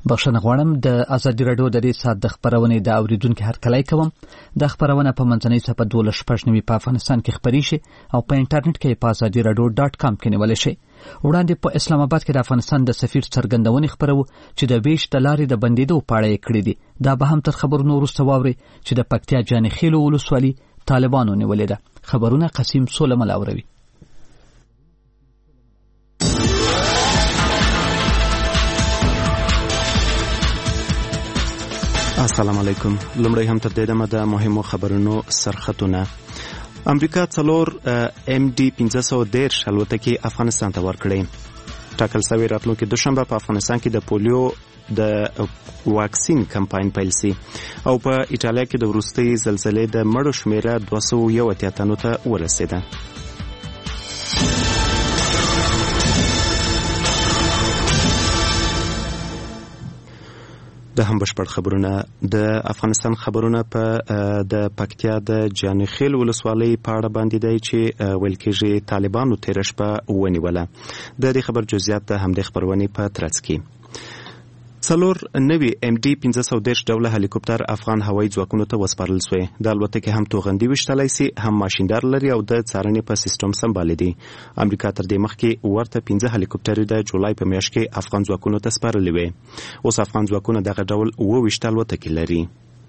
بخښنه غواړم د ازادي راډیو د دې ساعت د خبرونې د اوریدونکو هرکلی کوم. د خبرونه په منځنۍ صفحه 12 په افغانستان کې خبري شي او په انټرنیټ کې په azadiradio.com کې نیول شي. وړاندې په اسلام آباد کې د افغانستان د سفیر څرګندونې خبرو چې د ویش د لارې د بندیدو په اړه یې کړې دي. دا به هم تر خبرونو وروسته واوري چې د پکتیا جانخیل ولسوالۍ طالبانو نیولې ده. خبرونه قسیم سولمل اوروي. السلام علیکم. لمړی هم تر دې دمه د مهمو خبرونو سرخطونه. امریکا 4 MD-510 الوتکې افغانستان ته ورکړې. ټاکل شوی راتلونکي دوشنبه په افغانستان کې د پولیو د واکسین کمپاین پیل شي او په ایټالیا کې د وروستۍ زلزلې د مړو شمیره 201 تنو ته ورسېده. د هم بشپړ خبرونه. د افغانستان خبرونه په د پکتیا د جانخیل ولسوالۍ په اړه باندې دی چې ویل کېږي طالبانو تېره شپه ونیوله. د دې خبر جزئیات د همدې خبرونې په ترڅ کې. 4 نوي MD-510 ډوله هلیکوپټر افغان هوایي ځواکونو ته وسپارل شوی. د الوتکې هم توغندي وشتلای سي، هم ماشیندار لري او د څارنې په سیستم سمبال دي. امریکا تر دې مخکې ورته 15 هلیکوپټر د جولای په میاشت کې افغان ځواکونو ته سپارلې وي. اوس افغان ځواکونه دغه ډول 20 الوتکې لري.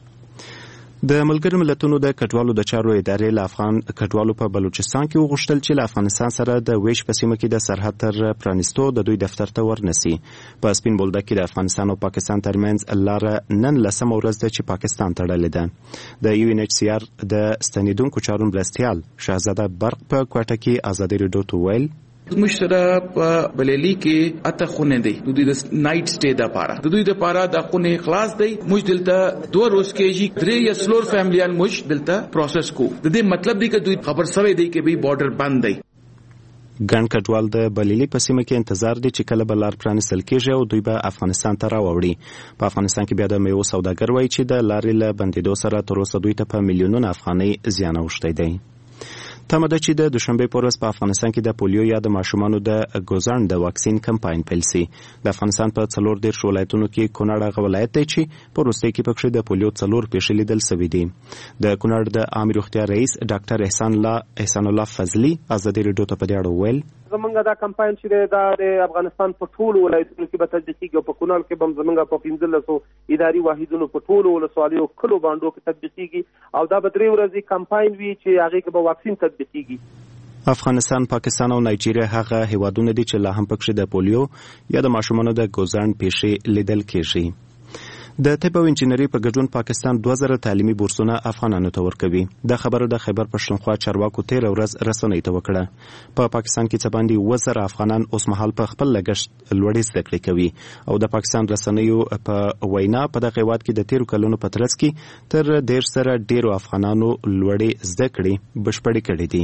د ملګرو ملتونو د کډوالو د چارو ادارې له افغان کډوالو په بلوچستان کې وغوښتل چې له افغانستان سره د ویش په سیمه کې د سرحد تر پرانیستو د دوی دفتر ته ورنسي. په سپین بولدک کې د افغانستان او پاکستان ترمنځ لاره نن لسمه ورځ ده چې پاکستان تړلې ده. د UNHCR د ستنیدونکو چارو مرستیال شهزاده برق په کوټه کې ازادي راډیو ته ویل موږ سره په بلېلی کې اته خونه دی د دوی د نایټ سټې د پاره د خونه خلاص دی. موږ دلته 2 ورځې کې 3 یا 4 فیملیان موږ دلته پروسس کو. د دې مطلب دی چې دوی خبر سوي دی چې به بارډر بند دی. ګڼ کډوال د بلېلی په سیمه کې انتظار دي چې کله به لار پرانیستل کېږي او دوی به افغانستان ته راوړي. په افغانستان کې بیا د میوو سوداګر وایي چې د لارې له بندیدو سره تر اوسه دوی ته په میلیونونو افغانۍ زیان اوښتی دی. تمه ده چې د دوشنبه په ورځ په افغانستان کې د پولیو یا د ماشومانو د ګوزڼ د واکسین کمپاین پیل شي. د افغانستان په 14 ولایتونو کې کونړ هغه ولایت دی چې په وروستۍ کې پکې د پولیو 4 پیښې لیدل شوې دي. د کونړ د عامه روغتیا رئیس ډاکټر احسان الله فضلي ازادي راډیو ته په دې اړه ویل زمونږ دا کمپاین چې د افغانستان په ټولو ولایتونو کې به تطبیقیږي او په کونړ کې به زمونږ په 1500 اداري واحدونو په ټولو ولسوالیو کلو باندې کې تطبیقیږي او دا به 3 ورځې کمپاین وي چې هغه کې به واکسین تطبیقیږي. افغانستان، پاکستان او نایجیریا هغه هیوادونه دي چې لا هم پکې د پولیو یا د ماشومانو د ګوزڼ پیښې لیدل کېږي. د طب او انجینری په ګډون پاکستان 2000 تعلیمي بورسونه افغانانو ته ورکوي. د خبره د خیبر پښتونخوا چارواکو 13 ورځ رسنۍ ته وکړه. په پاکستان کې څه باندې 2000 افغانان اوس مهال په خپل لګښت لوړې زده کړې کوي او د پاکستان رسنیو په وینا په دغه هیواد کې د 13 کلونو په ترڅ کې تر 1.5 ډیرو افغانانو لوړې زده کړې بشپړې کړې دي.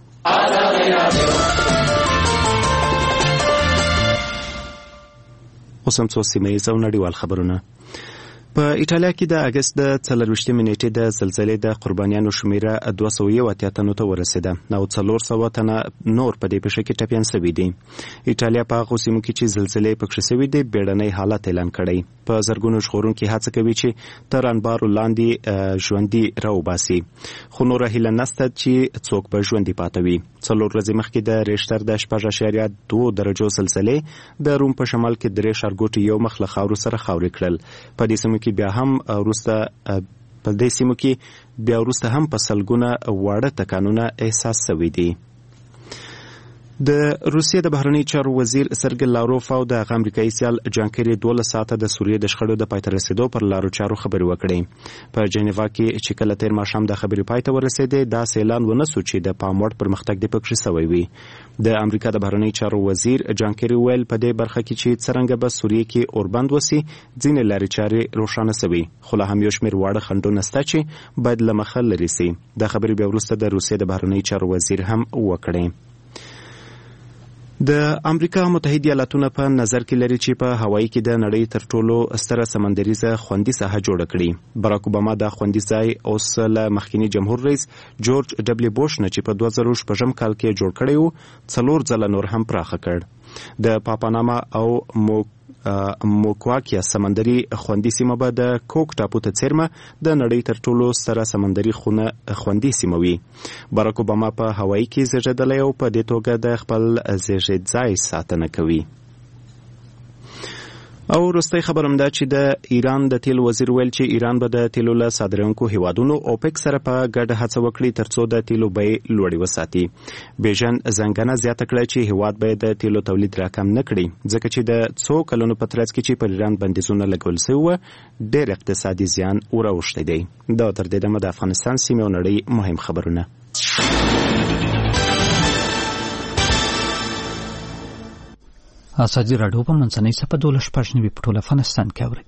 اوس هم څو سیمه ییز او نړیوال خبرونه. په ایټالیا کې د اگست د 24 نیټې د زلزلې د قربانیانو شمیره 201 تنو ته ورسېده او 400 تنه نور په دې پیښه کې ټپیان شوي دي. ایټالیا په هغو سیمو کې چې زلزلې پکې شوې دي بیړنی حالت اعلان کړی. په زرګونو ژغورونکي هڅه کوي چې تر انبارو لاندې ژوندي راوباسي، خو نوره هیله نشته چې څوک به ژوندي پاتې وي. 4 ورځې مخکې د ریشتر د 6.2 درجو زلزلې د روم په شمال کې 3 ښارګوټي یو مخ له خاورو سره خاورې کړل. په دې سیمو کې بیا وروسته هم په سلګونه واړه تکانونه احساس شوي دي. د روسیې د بهرنی چارو وزیر سرګی لاروف او د امریکایي سیال جان کری 12 ساعته د سوریې د شخړو د پای ته رسیدو پر لارو چارو خبرې وکړې. په جنیوا کې چې کله تیر ماښام د خبرې پای ته ورسېدې دا اعلان ونه سو چې د پام وړ پرمختګ د پکښې شوی وي. د امریکا د بهرنی چارو وزیر جان کری ویل په دې برخه کې چې څرنګه به سوریې کې اوربند وسی ځینې لارې چارې روښانه شوي، خو له هم یو شمېر واړه خنډونه شته چې باید له مخه لرې شي. د خبرې بیا وروسته د روسیې د بهرنی چارو وزیر هم وکړې. د امریکا متحده ایالاتونو په نظر کې لري چې په هوایي کې د نړۍ تر ټولو ستره سمندریزه خوندي ساحه جوړه کړي. باراک اوباما د خوندي ځای اوس له مخکنی جمهور رئیس جورج ډبلیو بوش نه چې په 2016 کال کې جوړ کړی و 4 ځله نور هم پراخه کړ. د پاپاناما او موکواکیا سمندري خوندي سیمه به د کوک ټاپو ته څیرمه د نړۍ تر ټولو ستره سمندري خوندي سیمه وي. باراک اوباما په هوایي کې زیږېدلی او په دې توګه د خپل زیږېد ځای ساتنه کوي. او وروستی خبر هم دا چې د ایران د تیل وزیر ویل چې ایران به د تیلو له صادرونکو هیوادونو اوپک سره په ګډه هڅه وکړي ترڅو د تیلو بیې لوړې وساتي. بیژن زنګنه زیاته کړه چې هیواد به د تیلو تولید راکم نه کړي ځکه چې د څو کلونو په ترڅ کې چې پر ایران بندیزونه لګول شوي وو ډېر اقتصادي زیان وراوښتی دی. دا تر دې دمه د افغانستان سیمې او نړۍ مهم خبرونه. ازادي راډیو په منځنۍ صفحه 12 په ټول افغانستان کې اوري.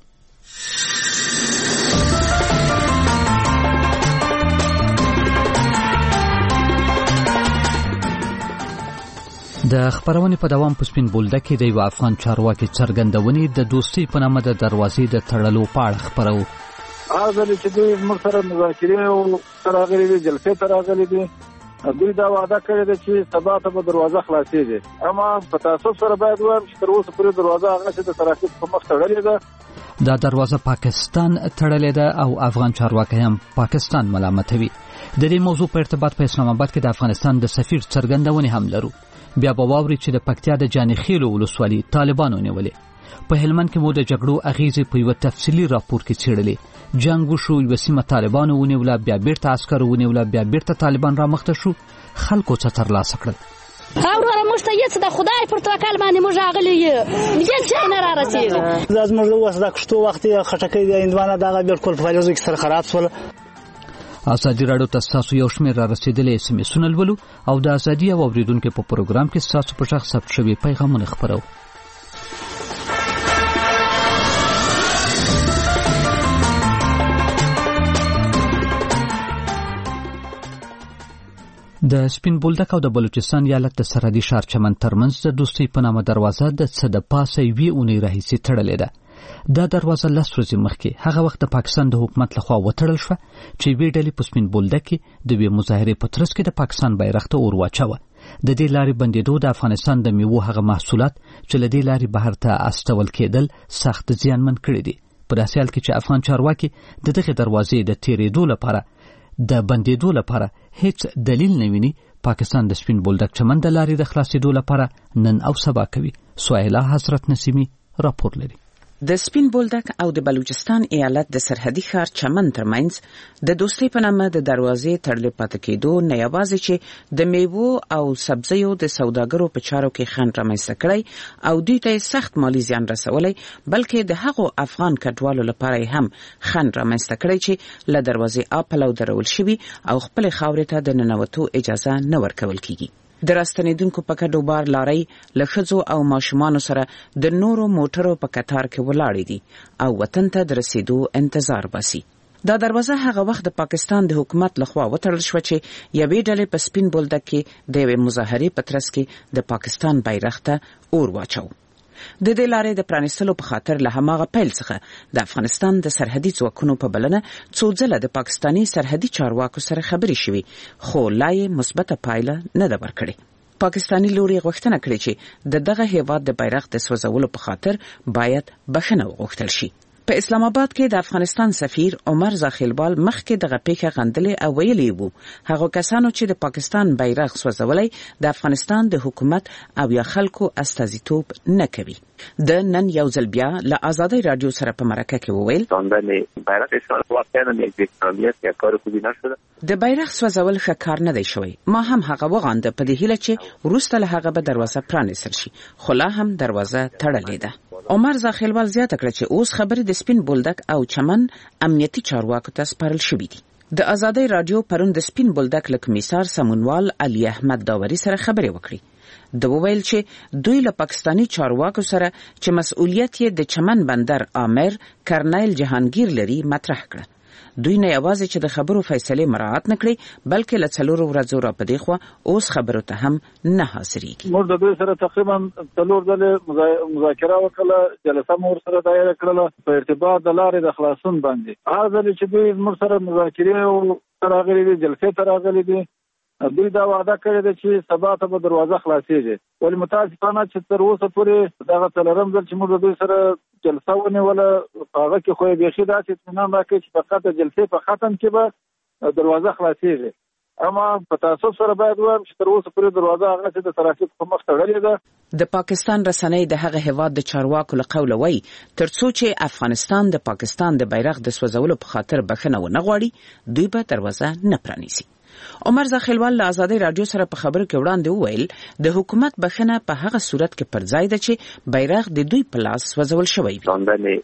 د خبرونې په دوام په سپین بولده کې د یو افغان چارواکي څرګندونې د دوستۍ په نامه د دروازې د تړلو په اړه خبرو. هغه چې دوی موږ سره مذاکرې او راغلي دي جلسې ته راغلي دي دوی دا وعده کړې ده چې سبا ته به دروازه خلاصېږي اما په تاسف سره باید ووایم چې تر اوسه پورې دروازه هغه چې د ترافیک په مخ تړلې ده. دا دروازه پاکستان تړلې ده او افغان چارواکي هم پاکستان ملامتوي. د دې موضوع په ارتباط په اسلام آباد کې د افغانستان د سفیر څرګندونې هم لرو. بیا به واوري چې د پکتیا د جاني خیلو ولسوالۍ طالبانو نیولې. په هلمند کې مو د جګړو اغیزې په یو تفصیلي راپور کې څېړلې. جنگ وشو، یو سیمه طالبانو ونیوله، بیا بیرته عسکرو ونیوله، بیا بیرته طالبان را مخته شو، خلکو څه ترلاسه کړل. هاوره موږ ته یې د خدای پر توکل باندې موږ راغلي یو دغه څه نه را رسېږي. زاز موږ اوس د کښتو وخت خټکې د اندوانه دغه بالکل په فلزو کې سره خراب شول. ازادي راډیو ته تاسو یو شمېر را رسېدلې SMS ولولو او د ازادي او اوریدونکو په پروګرام کې تاسو په شخص ثبت شوي پیغامونه خبرو. د سپین بولدک او د بلوچستان ایالت د سرحدي ښار چمن ترمنځ د دوستۍ په نامه دروازه د څه د پاسه یوې اونۍ راهیسې تړلې ده. دا دروازه 10 ورځې مخکې هغه وخت د پاکستان د حکومت لخوا وتړل شوه چې یوې ډلې په سپین بولدک کې د یوې مظاهرې په ترڅ کې د پاکستان بیرغ ته اور واچوه. د دې لارې بندېدو د افغانستان د میوو هغه محصولات چې له دې لارې بهر ته استول کېدل سخت زیانمن کړي دي. په داسې حال کې چې افغان چارواکي د دغې دروازې د تېرېدو لپاره د بندېدو لپاره هیڅ دلیل نه ویني، پاکستان د سپین بولدک چمن د لارې د خلاصېدو لپاره نن او سبا کوي. سهیلا حضرت نسیمی راپور لري. د سپین بولدک او د بلوچستان ایالت د سرحدي ښار چمن ترمنځ د دوستۍ په نامه د دروازې تړلې پاتې کېدو نه یوازې چې د میوو او سبزیو د سوداګرو په چارو کې خنډ رامنځته کړی او دوی ته سخت مالي زیان رسولی، بلکې د هغو افغان کډوالو لپاره هم خنډ رامنځته کړی چې له دروازې پلو درول شوي او خپل خاورې ته د ننوتو اجازه نه ورکول کیږي. د راستنیدونکو په کډو بار لارۍ له ښځو او ماشومانو سره د نورو موټرو په کتار کې ولاړې دي او وطن ته د رسیدو انتظار باسي. دا دروازه هغه وخت د پاکستان د حکومت لخوا وتړل شوه چې یوې ډلې په سپین بولدک کې د یوې مظاهرې په ترڅ کې د پاکستان بیرغ ته اور واچو. د دې لارې د پرانیستلو په خاطر له هماغه پیل څخه د افغانستان د سرحدي ځواکونو په بلنه څو ځله د پاکستاني سرحدي چارواکو سره خبرې شوي، خو لا یې مثبته پایله نه ده ورکړې. پاکستاني لوري غوښتنه کړې چې د دغه هیواد د بیرغ د سوځولو په خاطر باید بخښنه وغوښتل شي. په اسلام آباد کې د افغانستان سفیر عمر زاخیلوال مخکې دغه پیښه غندلې او ویلي وو هغه کسانو چې د پاکستان بیرغ سوځولی د افغانستان د حکومت او یا خلکو استازیتوب نه کوي. د نن یو ځل بیا له ازادۍ رادیو سره په مرکه کې وویل د بیرغ سوځول ښه کار نه دی شوی. ما هم هغه وغانده په دې هیله چې وروسته له هغه به دروازه پرانیستل شي، خو لا هم دروازه تړلې ده. عمر زاخیلوال زیاته کړه چې اوس خبرې د سپین بولدک او چمن امنیتي چارواکو ته سپارل شوې دي. د ازادۍ رادیو پرون د سپین بولدک له کمیسار سمونوال علي احمد داوري سره خبرې وکړې. د وویل چې دوی له پاکستاني چارواکو سره چې مسؤلیت یې د چمن بندر آمر کرنیل جهانگیر لري مطرح کړه. دوی نه یوازې چې د خبرو فیصله مراعات نکړي، بلکې له 4 ورځو را پدې خو اوس خبرو ته هم نه حاضرېږي. موږ د دوی سره تقریبا 4 ځله مذاکره وکړه، جلسه مو سره دایره کړله په ارتباط د لارې د خلاصون باندې. هغه ځل چې دوی موږ سره مذاکره او راغلي دي، جلسې ته راغلي دي، دوی دا وعده کړې ده چې سبا ته به دروازه خلاصېږي، ولې متاسفانه چې تر اوسه پورې دغه څلورم ځل چې موږ د دوی سره جلسه ونیوله په هغه کې خو یې بیخي داسې اطمینان راکړی چې فقط د جلسې په ختم کې به دروازه خلاصېږي. اما په تاسف سره باید وایم چې تر اوسه پورې دروازه هغه چې د ترافیک په مخ تړلې ده. د پاکستان رسنۍ د هغه هیواد د چارواکو له قوله وایي ترڅو چې افغانستان د پاکستان د بیرغ د سوځولو په خاطر بخښنه ونه غواړي دوی به دروازه نه پرانیزي. عمر زاخیلوال له آزادۍ رادیو سره په خبرو کې وړاندې وویل د حکومت بخښنه په هغه صورت کې پر ځای ده چې بیرغ د دوی په لاس سوځول شوی وي.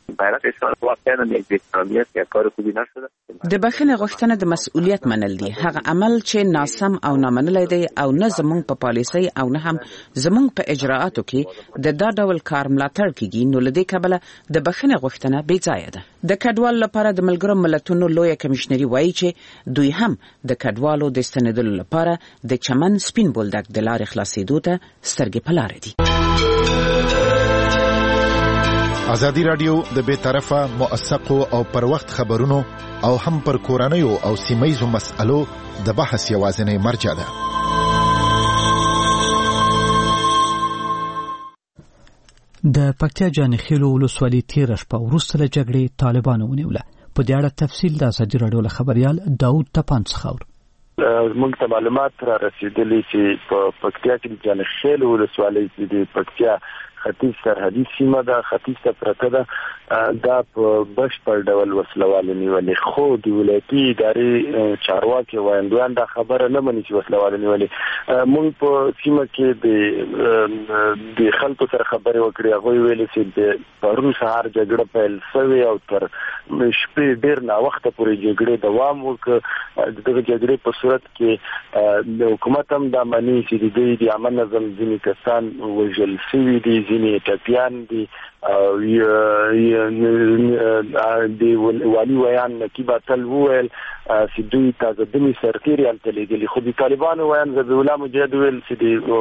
د بخښنې غوښتنه د مسؤلیت منل دي، هغه عمل چې ناسم او نامنلی دی او نه زموږ په پالیسۍ او نه هم زموږ په اجراءاتو کې د دا ډول کار ملاتړ کیږي، نو له دې کبله د بخښنې غوښتنه بې ځایه ده. د کډوالو لپاره د ملګرو ملتونو لویه کمیشنري وایي چې دوی هم د کډوالو د ستنېدلو لپاره د چمن سپین بولدک د لارې خلاصېدو ته سترګې په لاره دي. ازادي راډیو د بې طرفه موثقو او پر وخت خبرونو او هم پر کورنیو او سیمه‌یزو مسألو د بحث یوازینی مرجع ده. د پکتیا جانخیل ولسوالۍ تېره شپه وروسته له جګړې طالبانو ونیوله. په دې اړه تفصیل د ازادي راډیو له خبریال داود تپان څخه اورو. موږ ته معلومات را رسیدلي چې په پکتیا کې جانخیل ولسوالۍ کې د پکتیا ختیځ سرحدي سیمه ده، ختیځ ته پرته ده، دا په بشپړ ډول وسلواله نیولې، خو د ولایتي ادارې چارواکي وایندویان دا خبره نه مني چې وسلواله نیولې. موږ په سیمه کې د خلکو سره خبرې وکړې، هغوی ویلي چې د پرون سهار جګړه پیل شوې او تر شپې ډېر ناوخته پورې جګړې دوام وکړ. دغه جګړې په صورت کې د حکومت هم دا مني چې د دوی د عامه نظم ځینې کسان وژل شوي دي، ځینې ټپیان دي. د والي ویان نقیب اتل وویل چې دوی تازه دمي سرتیري هلته لېږلي، خو د طالبانو ویان ذبیح الله مجاهد ویل چې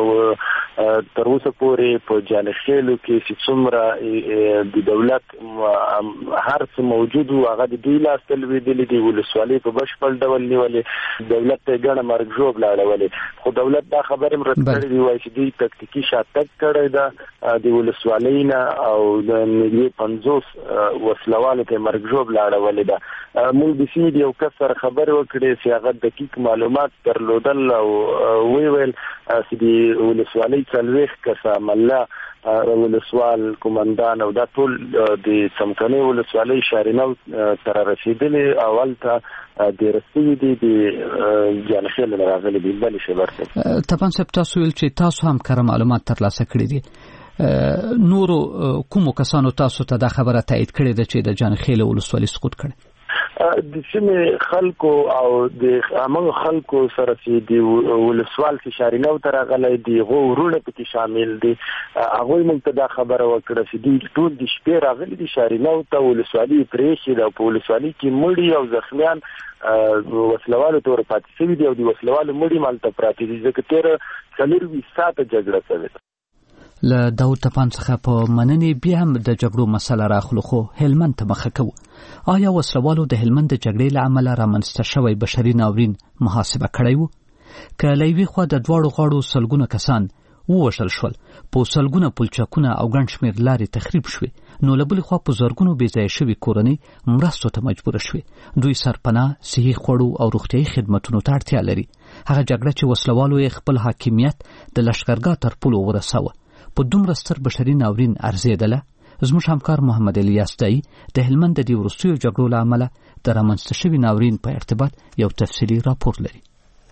تر اوسه پورې په جانخیلو کې چې څومره د دولت هر څه موجود و هغه د دوی لاس ته لوېدلي دي، ولسوالۍ په بشپړ ډول نیولې، دولت ته یې ګڼه مرګ ژوبله اړولې. خو دولت دا خبرې هم رد کړې دي، وایي چې دوی تکتیکي شاتګ کړی ده د ولسوالۍ نه او د نږدې 50 وسلوالو ته مرګ ژوبله اړولې ده. موږ د سیمې د یو کس سره خبرې وکړې چې هغه دقیق معلومات درلودل او ویل چې د ولسوالۍ 40 کسه مله ولسوال کومندان او دا ټول د څمکنۍ ولسوالۍ شارینو تر رسیدلې اول ته د رسېدي د جانخیل راغلي دي. بل شي ورته تپان صاحب تاسو ویل چې تاسو هم کار معلومات ترلاسه کړی دي، نورو کومو کسانو تاسو ته دا خبره تایید کړې ده چې د جانخیل ولسوالۍ سقوط کړي؟ د سیمې خلکو او د عامه خلکو سره چې د ولسوال چې شارینو ته راغلی دي هغو ورونه پکې شامل دي. هغوی موږ ته دا خبره وکړه چې دوی ټول د شپې راغلي دي شارینو ته، ولسوالۍ یې پرېښې ده او په ولسوالۍ کې مړي او زخمیان وسلوالو ته ورپاتې شوي دي او د وسلوالو مړي مالته پراته دي، ځکه تېره 24 ساعته جګړه شوې ده. له داود تپان څخه په مننې بیا هم د جګړو مسله راخلو، خو هلمند ته مخه کوو. آیا وسلوالو د هلمند د جګړې له امله رامنځته شوی بشري ناورین محاسبه کړی و؟ که له یوې خوا د دواړو غاړو سلګونه کسان ووژل شول، په سلګونه پلچکونه او ګڼ شمېر لارې تخریب شوې، نو له بلې خوا په زرګونو بې ځایه شوي کورنۍ مرستو ته مجبوره شوې. دوی سرپناه، صحي خوړو او روغتیایي خدمتونو ته اړتیا لري. هغه جګړه چې وسلوالو یې خپل حاکمیت د لښکرګاه تر پولو ورساوه په دومره ستر بشري ناورین ارزېدله. زموږ همکار محمد الیاس دایی د هلمند د دې وروستیو جګړو له امله د رامنځته شوي ناورین په ارتباط یو تفصیلي راپور لري.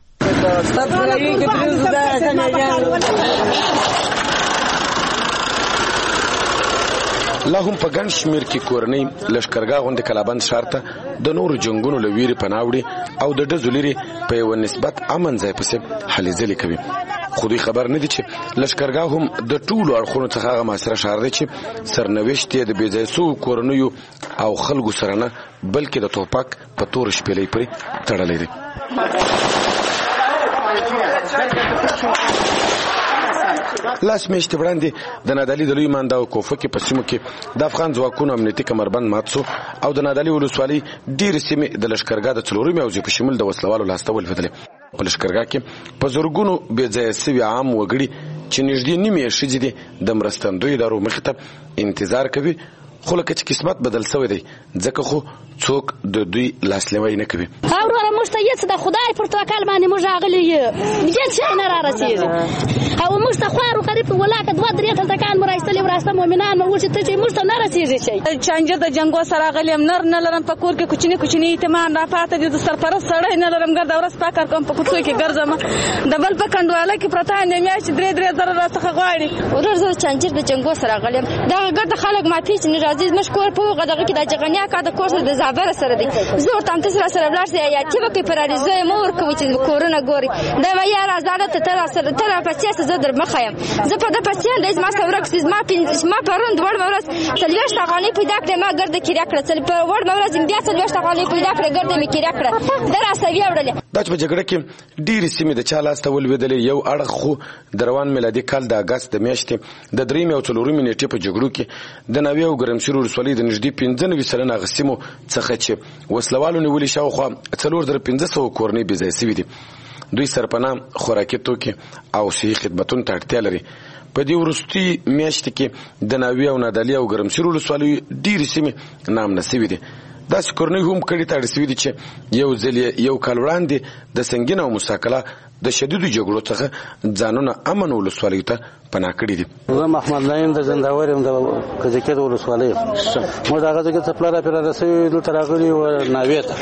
لا هم په ګڼ شمېر کې کورنۍ لښکرګاه غوندې کلابند ښار ته د نورو جنګونو له ویرې پناه وړي او د ډزو لرې په یوه نسبت امن ځای پسې هلې ځلې کوي. خو دوی خبر نه دي چې لښکرګاه هم د ټولو اړخونو څخه هغه معاصره ښار دی چې سرنوشت یې د بې ځای سوو کورنیو او خلکو سره نه بلکې د توپک په تور شپېلۍ پورې تړلی دی. لاس میاشتې وړاندې د نادعلي د لوی مانده او کوفه کې په سیمو کې د افغان ځواکونو امنیتي کمربند مات سو او د نادعلي ولسوالۍ ډېرې سیمې د لښکرګاه د 4 حوزې په شمول د وسلوالو لاسته ولوېدلې. په لشکرګاه کې په زورګونو بې ځایه سوي عام وګړي چې نږدې نیمې ښځې دي د مرستندوی ادارو مخې ته انتظار کوي، خو لکه چې قسمت بدل شوی دی ځکه خو څوک د دوی لاسلیوی نه کوي. وروره موږ ته هېڅ د خدای پر توکل باندې موږ راغلي یو هېڅ شی نه رارسېږي او موږ ته خوار غریب ولاکه 2-3 تلتکان مو رایستلي راسته مؤمنان مو چې ته چې موږ ته نه رسېږي شی چانجه د جنګو سره راغلی یم، نر نه لرم، په کور کې کوچني یتیمان راپاته دي، د سرپرست سړی نه لرم، ګرده ورځ پاکار کوم، په کوڅو کې ګرځم، د بل په کنډواله کې پرته یم، میاشتې 3 زره راڅخه غواړي. ورور زه چانجر د جنګو سره راغلی یم، دغه ګرده خلک ما پیژني نه راځي، زموږ کور په هغه دغه کې د جغنیا کا د کور د زابره سره دی، زه ورته هم تاسو سره ولاړ سئ یا چې وکړي پر اړیزه یې مور کوي چې کورونه ګوري دا ما یار آزاد ته تر سره تر پچیس زه در مخه یم، زه په د پچیس د ما سره ورکسیز ما پروند وړ مورس تلويش تاغانی پیدا کړم، ما ګرد کې راکړه تل په وړ مورس بیا تلويش تاغانی پیدا کړه، ګرد می کې راکړه در اسوي وړل. دا چې په جګړه کې ډېری سیمې د چا لاس ته ولوېدلې، یو اړخ خو د روان میلادي کال د اګست د میاشتې د 3 او 4 نیټې په جګړو کې د ناوې او ګرمسیر ولسوالۍ د نږدې 95 سلنه هغه سیمو څخه چې وسلوالو نیولې شاوخوا 4500 کورنۍ بې ځایه سوي دي. دوی سرپناه، خوراکي توکي او صحي خدمتونو ته اړتیا لري. په دې وروستي میاشتې کې د ناوې او نادعلي او ګرمسیر ولسوالیو ډېرې سیمې نامنه سوي دي. داسې کورنۍ هم کډې ته اړ سوي دي چې یو ځل یو کال وړاندې د سنګین او مساکله د شدیدو جګړو څخه ځانونه امن ولسوالیو ته پناه کړي دي. زه محمد نعیم د زنداور یم، د کجکي ولسوالۍ. موږ هغه ځای ته پلار پر رسېدو دلته راغلي و ناوې ته،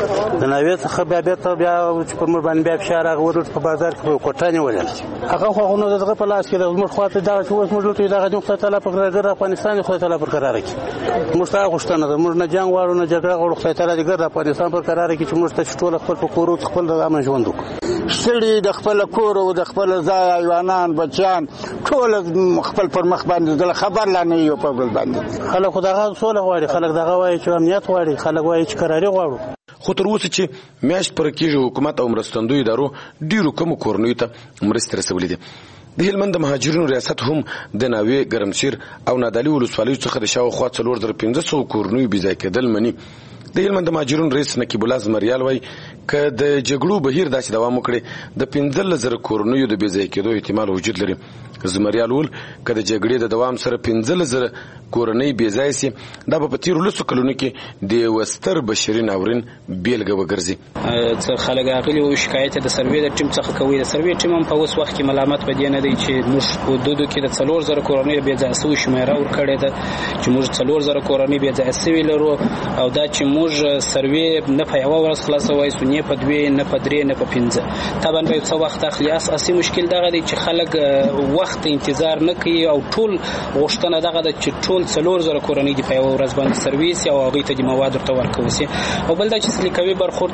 د ناوې څخه بیا چې پر موږ باندې بیا فشار راغی ورته په بازار کې کوټه نیولل، هغه خو نو دغه په لاس کې د موږ خواته دا چې اوس موږ ته دغه د خدای تعالی په ګرځر افغانستان خدای تعالی پر قرار کې موږ ته غوښتنه ده، موږ نه جنگ وارو نه جګړه غوړو، خدای تعالی دې ګرځر افغانستان پر قرار کې چې موږ ته ټول خپل په کورو خپل د امن ژوند وکړو. سړي د خپل کور او د خپل ځای ایوانان بچیان ټول خپل پر مخ باندې د خبر لا نه یو په بل باندې خلک دغه سوله غواړي، خلک دغه وایي چې امنیت غواړي، خلک وایي چې قراري غواړو. خو تر اوسه چې میاشت پر کېږي حکومت او مرستندوی ادارو ډیرو کوم کورنیو ته مرستې رسولې دي. د هلمند د مهاجرینو ریاست هم د ناوې، ګرمسیر او نادعلي ولسوالیو څخه د شاوخوا 4500 کورنیو بې ځای کېدل مني. د هلمند د مهاجرینو رئیس نقیب الله زمریال وایي که د جګړو بهیر داسې دوام وکړي د 15,000 کورنیو د بې ځای کېدو احتمال وجود لري. زمریال وویل که د جګړې د دوام سره 15,000 کورنۍ بې ځای سي، دا به په تېرو 10 کلونو کې د یوه ستر بشري ناورین بیلګه وګرځي. څه خلک راغلي وو شکایت د سروې د ټیم څخه کوي، د سروې ټیم هم په اوس وخت کې ملامت په دې نه دی چې موږ په حدودو کې د 4,000 کورنۍ بې ځای سوي شمیره ورکړې ده، چې موږ 4,000 کورنۍ بې ځای سوي لرو، او دا چې موږ سروې نه په یوه ورځ خلاصوای سو، نه په 2 نه په 3 نه په 5 طبعا به څه وخت اخلي. اساسي مشکل دغه دی چې خلک وخت انتظار نه کوي او ټول غوښتنه دغه ده چې ټول 4,000 کورنۍ دی په یوه ورځ باندې سرویس او هغوی ته د مواد ورته ورکول سي. او بل دا چې سلیقوي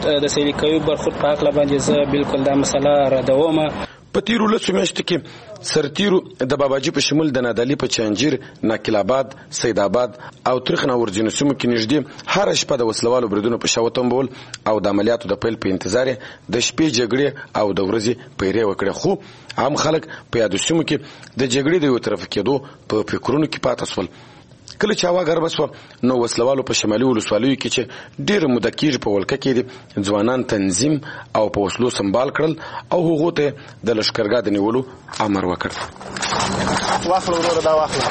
برخورد په هکله باندې زه بالکل دا مسله ردوم. په تیرو 10 میاشتو کې سرتیرو د باباجي په شمول د نادعلي په چانجیر، ناکل آباد، سید آباد او ترخنا ورجینو سیمو کې نږدې هر شپه د وسلوالو بریدونو په شا وتمبول او د عملیاتو د پیل په انتظار د شپې جګړې او د ورځې پیرې وکړه. خو عام خلک په یادو سیمو کې د جګړې د یو طرف کېدو په فکرونو کې پاتې شول. کله چې هوا ګرمه شوه نو وسلوالو په شمالي ولسوالیو کې چې ډېره موده کېږي په ولکه کې دي ځوانان تنظیم او په وسلو سنبال کړل او هغو ته د لښکرګاه د نیولو امر وکړ. واخله وروره دا واخله.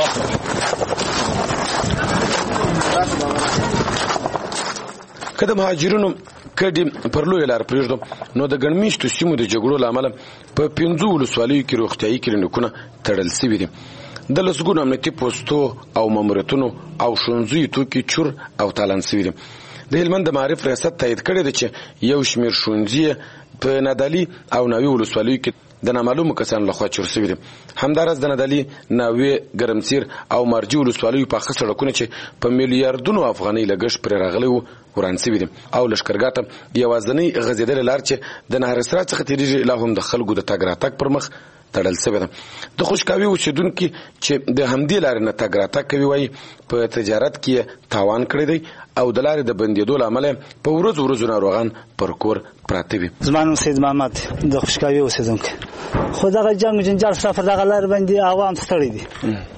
که د مهاجرینو کډې پر لویه لار پرېږدو نو د ګڼ سیمو د جګړو له امله په 5 ولسوالیو کې روغتیایي کلینیکونه تړل سوي دي. د لسګونو امنیتي پوستو او ماموریتونو او ښوونځیو توکي چور او تالان سوي دي. د هلمند د معارف ریاست تایید کړی دی چې یو شمېر ښوونځي په نادعلي او ناوې ولسوالیو کې د نامعلومو کسانو لخوا چور سوي دي. همداراز د نادعلي، ناوې، ګرمسیر او مارجې ولسوالیو پاخه سړکونه چې په میلیاردونو افغانۍ لګښت پرې راغلی و وران سوي دي او لښکرګاه ته یوازینۍ غځېدلې لار چې د نهر اسرار څخه تېرېږي لا هم د خلکو د تګ راتګ پر مخ تړل سوې ده. د خوشکاوي اوسېدونکي چې د همدې لارې نه تګ راتګ کوي وایي په تجارت کې تاوان کړی دی او د لارې د بندېدو له امله په ورځو ناروغان پر کور پراته وي. زما نوم سید محمد د خوشکاوي اوسېدونکی. خو دغه جنګ جنجال سفر دغه لار باندې عوام ستړي دي.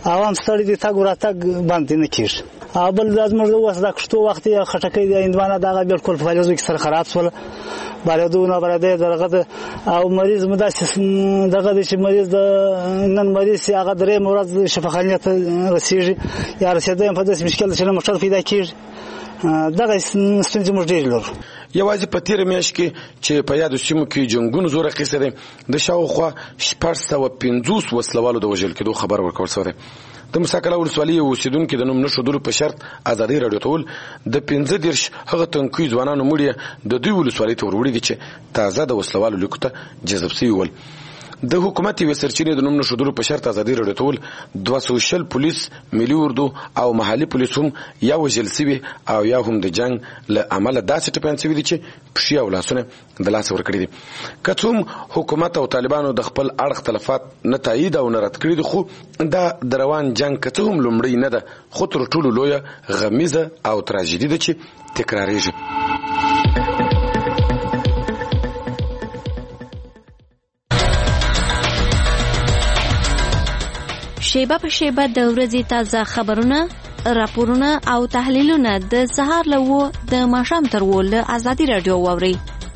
عوام ستړي دي تګ وراتګ باندې نه کیږي. بل د زموږ د وس د کښتو وخت یا خټکۍ د هندوانه دغه بالکل په فلزو کې سره خراب شول. باردونه برده درغه او مریض مداسس دغه چې مریض د نن مریض هغه درې مراد شفاخانه ته رسیږي یا رسیدل په داسې مشکل چې موټر پیدا کیږي. دغه ستونزې موږ ډېر لرو. یوازې په تیر میاشت کې چې په یادو سیمو کې جنگونو زور اخیستی دی د شاوخوا 650 وسلوالو د وژل کېدو خبر ورکول شوی دی. د مساکله ولسوالۍ اوسیدونکو د نوم نښودلو په شرط ازادي راډیو ته وویل د 15 هغه تنکي ځوانانو مړي د دوی ولسوالۍ ته وروړي دي چې تازه د وسلوالو لیکو ته جذب شوي ول. د حکومت یوې سرچینې د نوم نښودلو په شرط ازادي راډیو ته وویل 200 پولیس، ملي اردو او محلي پولیس هم یا وژل شوي او یا هم د جنگ له امله داسې ټپیان شوي دي چې پښې او لاسونه د لاسه ورکړي دي. که څه هم حکومت او طالبانو د خپل اړخ تلفات نه تایید او نه رد کړي دي، خو دا د روان جنگ که څه هم لومړی نه ده، خو تر ټولو لویه غمیزه او تراژیدي ده چې تکراریږي. شیبه په شیبه د ورځې تازه خبرونه، راپورونه او تحلیلونه د سهار له 9 د ماښام تر 10 له ازادي راډیو واورئ.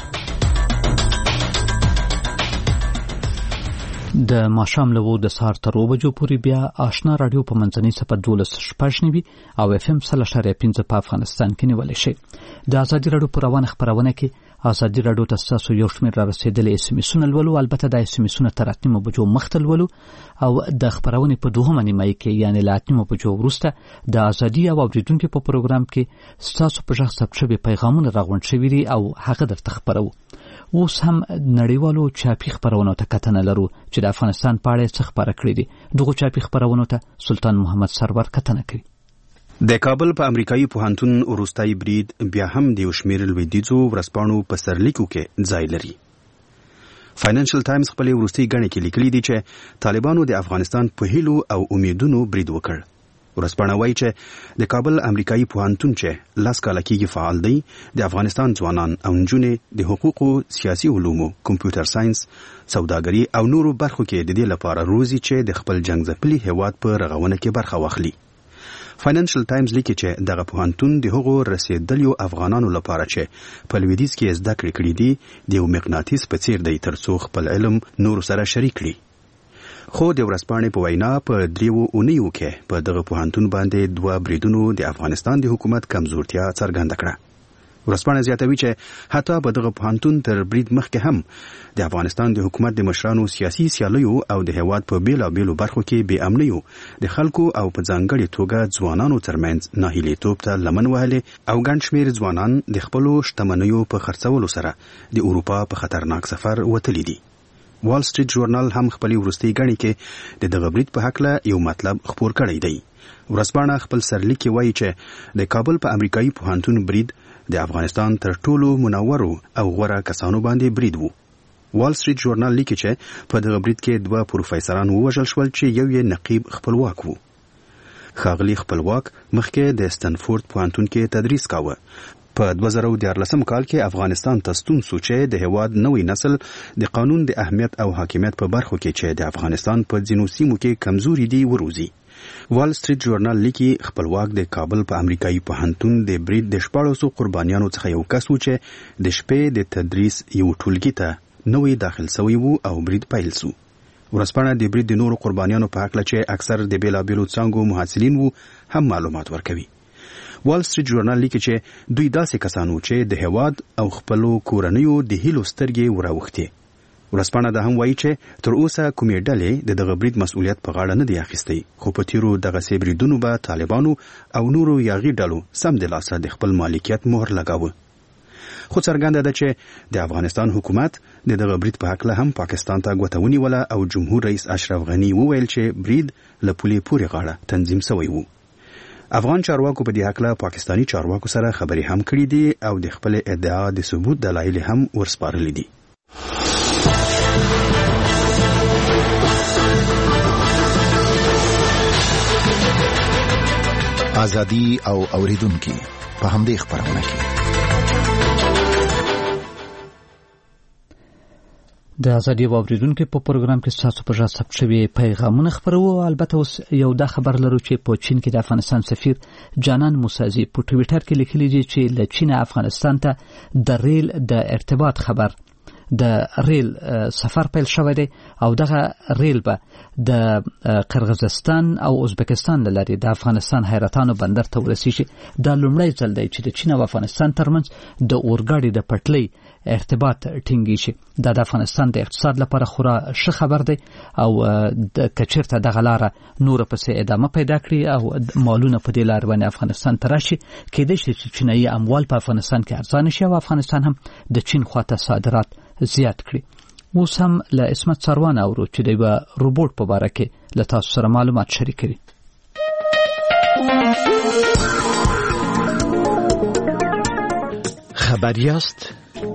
د ماښام له 9 د سهار تر 9 بجو پورې بیا آشنا راډیو په منځنۍ صفحه 12.9 او FM 100.5 په افغانستان کې نیولای شي. د ازادي راډیو په روانه خبرونه کې ازادي راډیو ته تاسو یو شمېر را رسیدلې SMS-ونه لولو، البته د SMS-ونه تر 8 بجو مخته لولو او د خبرونې په دوهمه نیمه کې یعنی له 8 بجو وروسته د ازادي او اوریدونکو په پروګرام کې تاسو په ځخ ثبت شوی پیغامونه راغونډ شوي دي او هغه درته خبرو. اوس هم نړیوالو چاپی خبرونو ته کتنه لرو چې د افغانستان په اړه څه خبره کړې دي. دغه چاپی خبرونو ته سلطان محمد سرور کتنه کوي. د کابل په امریکایي پوهنتون وروستای برید بیا هم د شمیر لویدیځو ورځپاڼو په سرلیکو کې ځای لري. فاینانشل ټایمز خپل وروستي غڼې کې لیکلي دي چې طالبانو د افغانستان په هیلو او امیدونو برید وکړ. ورځپاڼه وایي چې د کابل امریکایي پوهنتون چې لاس کاله کېږي فعال دی، د افغانستان ځوانان او نجونې د حقوقو، سیاسي علومو، کمپیوټر ساينس، سوداګري او نورو برخو کې د دې لپاره روزي چې د خپل جنگ ځپلي هیواد په رغونه کې برخه واخلي. فاینانشل ټایمز لیکي چې دغه پوهنتون د هغو رسیدلیو افغانانو لپاره چې په لویدیځ کې زده کړې کړې دي د یو مقناطیس په څیر دی ترڅو خپل علم نورو سره شریک کړي. خو د ورځپاڼې په وینا په 3 اونیو کې په دغه پوهنتون باندې 2 بریدونو د افغانستان د حکومت کمزورتیا څرګنده کړه. ورځپاڼه زیاتوي چې حتی په دغه پوهنتون تر برید مخکې هم د افغانستان د حکومت د مشرانو سیاسي سیالیو او د هیواد په بیلابیلو برخو کې بې امنیو د خلکو او په ځانګړي توګه ځوانانو ترمنځ ناهیلیتوب ته لمن وهلې او ګڼ شمېر ځوانان د خپلو شتمنیو په خرڅولو سره د اروپا په خطرناک سفر وتلي دي. وال سټریټ ژورنال هم خپل وروستي غڼې کې د دغه برید په حق له یو مطلب خبر کړی دی. ورځپاڼه خپل سرلیک کې وایي چې د کابل په امریکایي پوهنتون برید د افغانستان تر ټولو منورو او غوره کسانو باندې برید وو. وال سټریټ ژورنال لیکي چې په دغه برید کې 2 پروفیسوران ووژل شول چې یو یې نقیب خپلواک وو. ښاغلي خپلواک مخکې د استنفورد پوهنتون کې تدریس کاوه. په 2014 کال کې افغانستان ته ستون شو چې د هیواد نوې نسل د قانون د اهمیت او حاکمیت په برخو کې چې د افغانستان په ځینو سیمو کې کمزوري دي وروزي. وال سټریټ ژورنال لیکي خپلواک د کابل په امریکایي پوهنتون د برید د 1400 قربانیانو څخه یو کس و چې د شپې د تدریس یو ټولګي ته نوې داخل شوی وو او برید پیل شو. ورځپاڼه د برید د نورو قربانیانو په حق چې اکثر د بیلابیلو څانګو محصلین وو هم معلومات ورکوي. وال سټریټ ژورنال لیکي چې دوی داسې کسانو چې د هیواد او خپلو کورنیو د هیلو سترګې وراوښتي. ورځپاڼه دا هم وایي چې تر اوسه کومې ډلې د دغه برید مسؤلیت په غاړه نه دی اخیستی، خو په تیرو دغه بریدونو به طالبانو او نورو یاغي ډلو سم د لاسه د خپل مالکیت مهر لګاوه. خو څرګنده ده چې د افغانستان حکومت د دغه برید په حق له هم پاکستان ته ګوته ونیوله او جمهور رئیس اشرف غنی وویل چې برید له پولې پورې غاړه تنظیم شوی وو. افغان چارواکو په دې حق له پاکستانی چارواکو سره خبرې هم کړې دي او د خپل ادعا د ثبوت دلایل هم ورسپارلي دي. ازادي او اوریدونکو په همدې خبرونه کې د ازادي واوریدونکو په پروګرام کې تاسو په ژبه ثبت شوی پیغامونه خبرو. البته اوس یو دا خبر لرو چې په چین کې د افغانستان سفیر جانان موسازی په ټوئیټر کې لیکلی دی چې له چین افغانستان ته د ریل د ارتباط خبر د ریل سفر پیل شوی دی او دغه ریل به د قرغیزستان او ازبکستان لاري د افغانستان حیرتانو بندر ته ورسیږي. دا لومړی ځل دی چې د چین او افغانستان ترمنځ د اورګاډي د پټلۍ ارتباط ټینګی شي. دا د افغانستان د اقتصاد لپاره خورا ښه خبر دی او د کچرته د غلاره نور پسې ادامه پیدا کړي او مالونه په دې لار باندې افغانستان ته راشي. کېدای شي چې چینایي اموال په افغانستان کې ارزانه شي او افغانستان هم د چین خواته صادرات زیات کړي. اوس هم له اسمت سروان اورو چې د روبوټ په اړه کې له تاسو سره معلومات شریکوي. خبریاست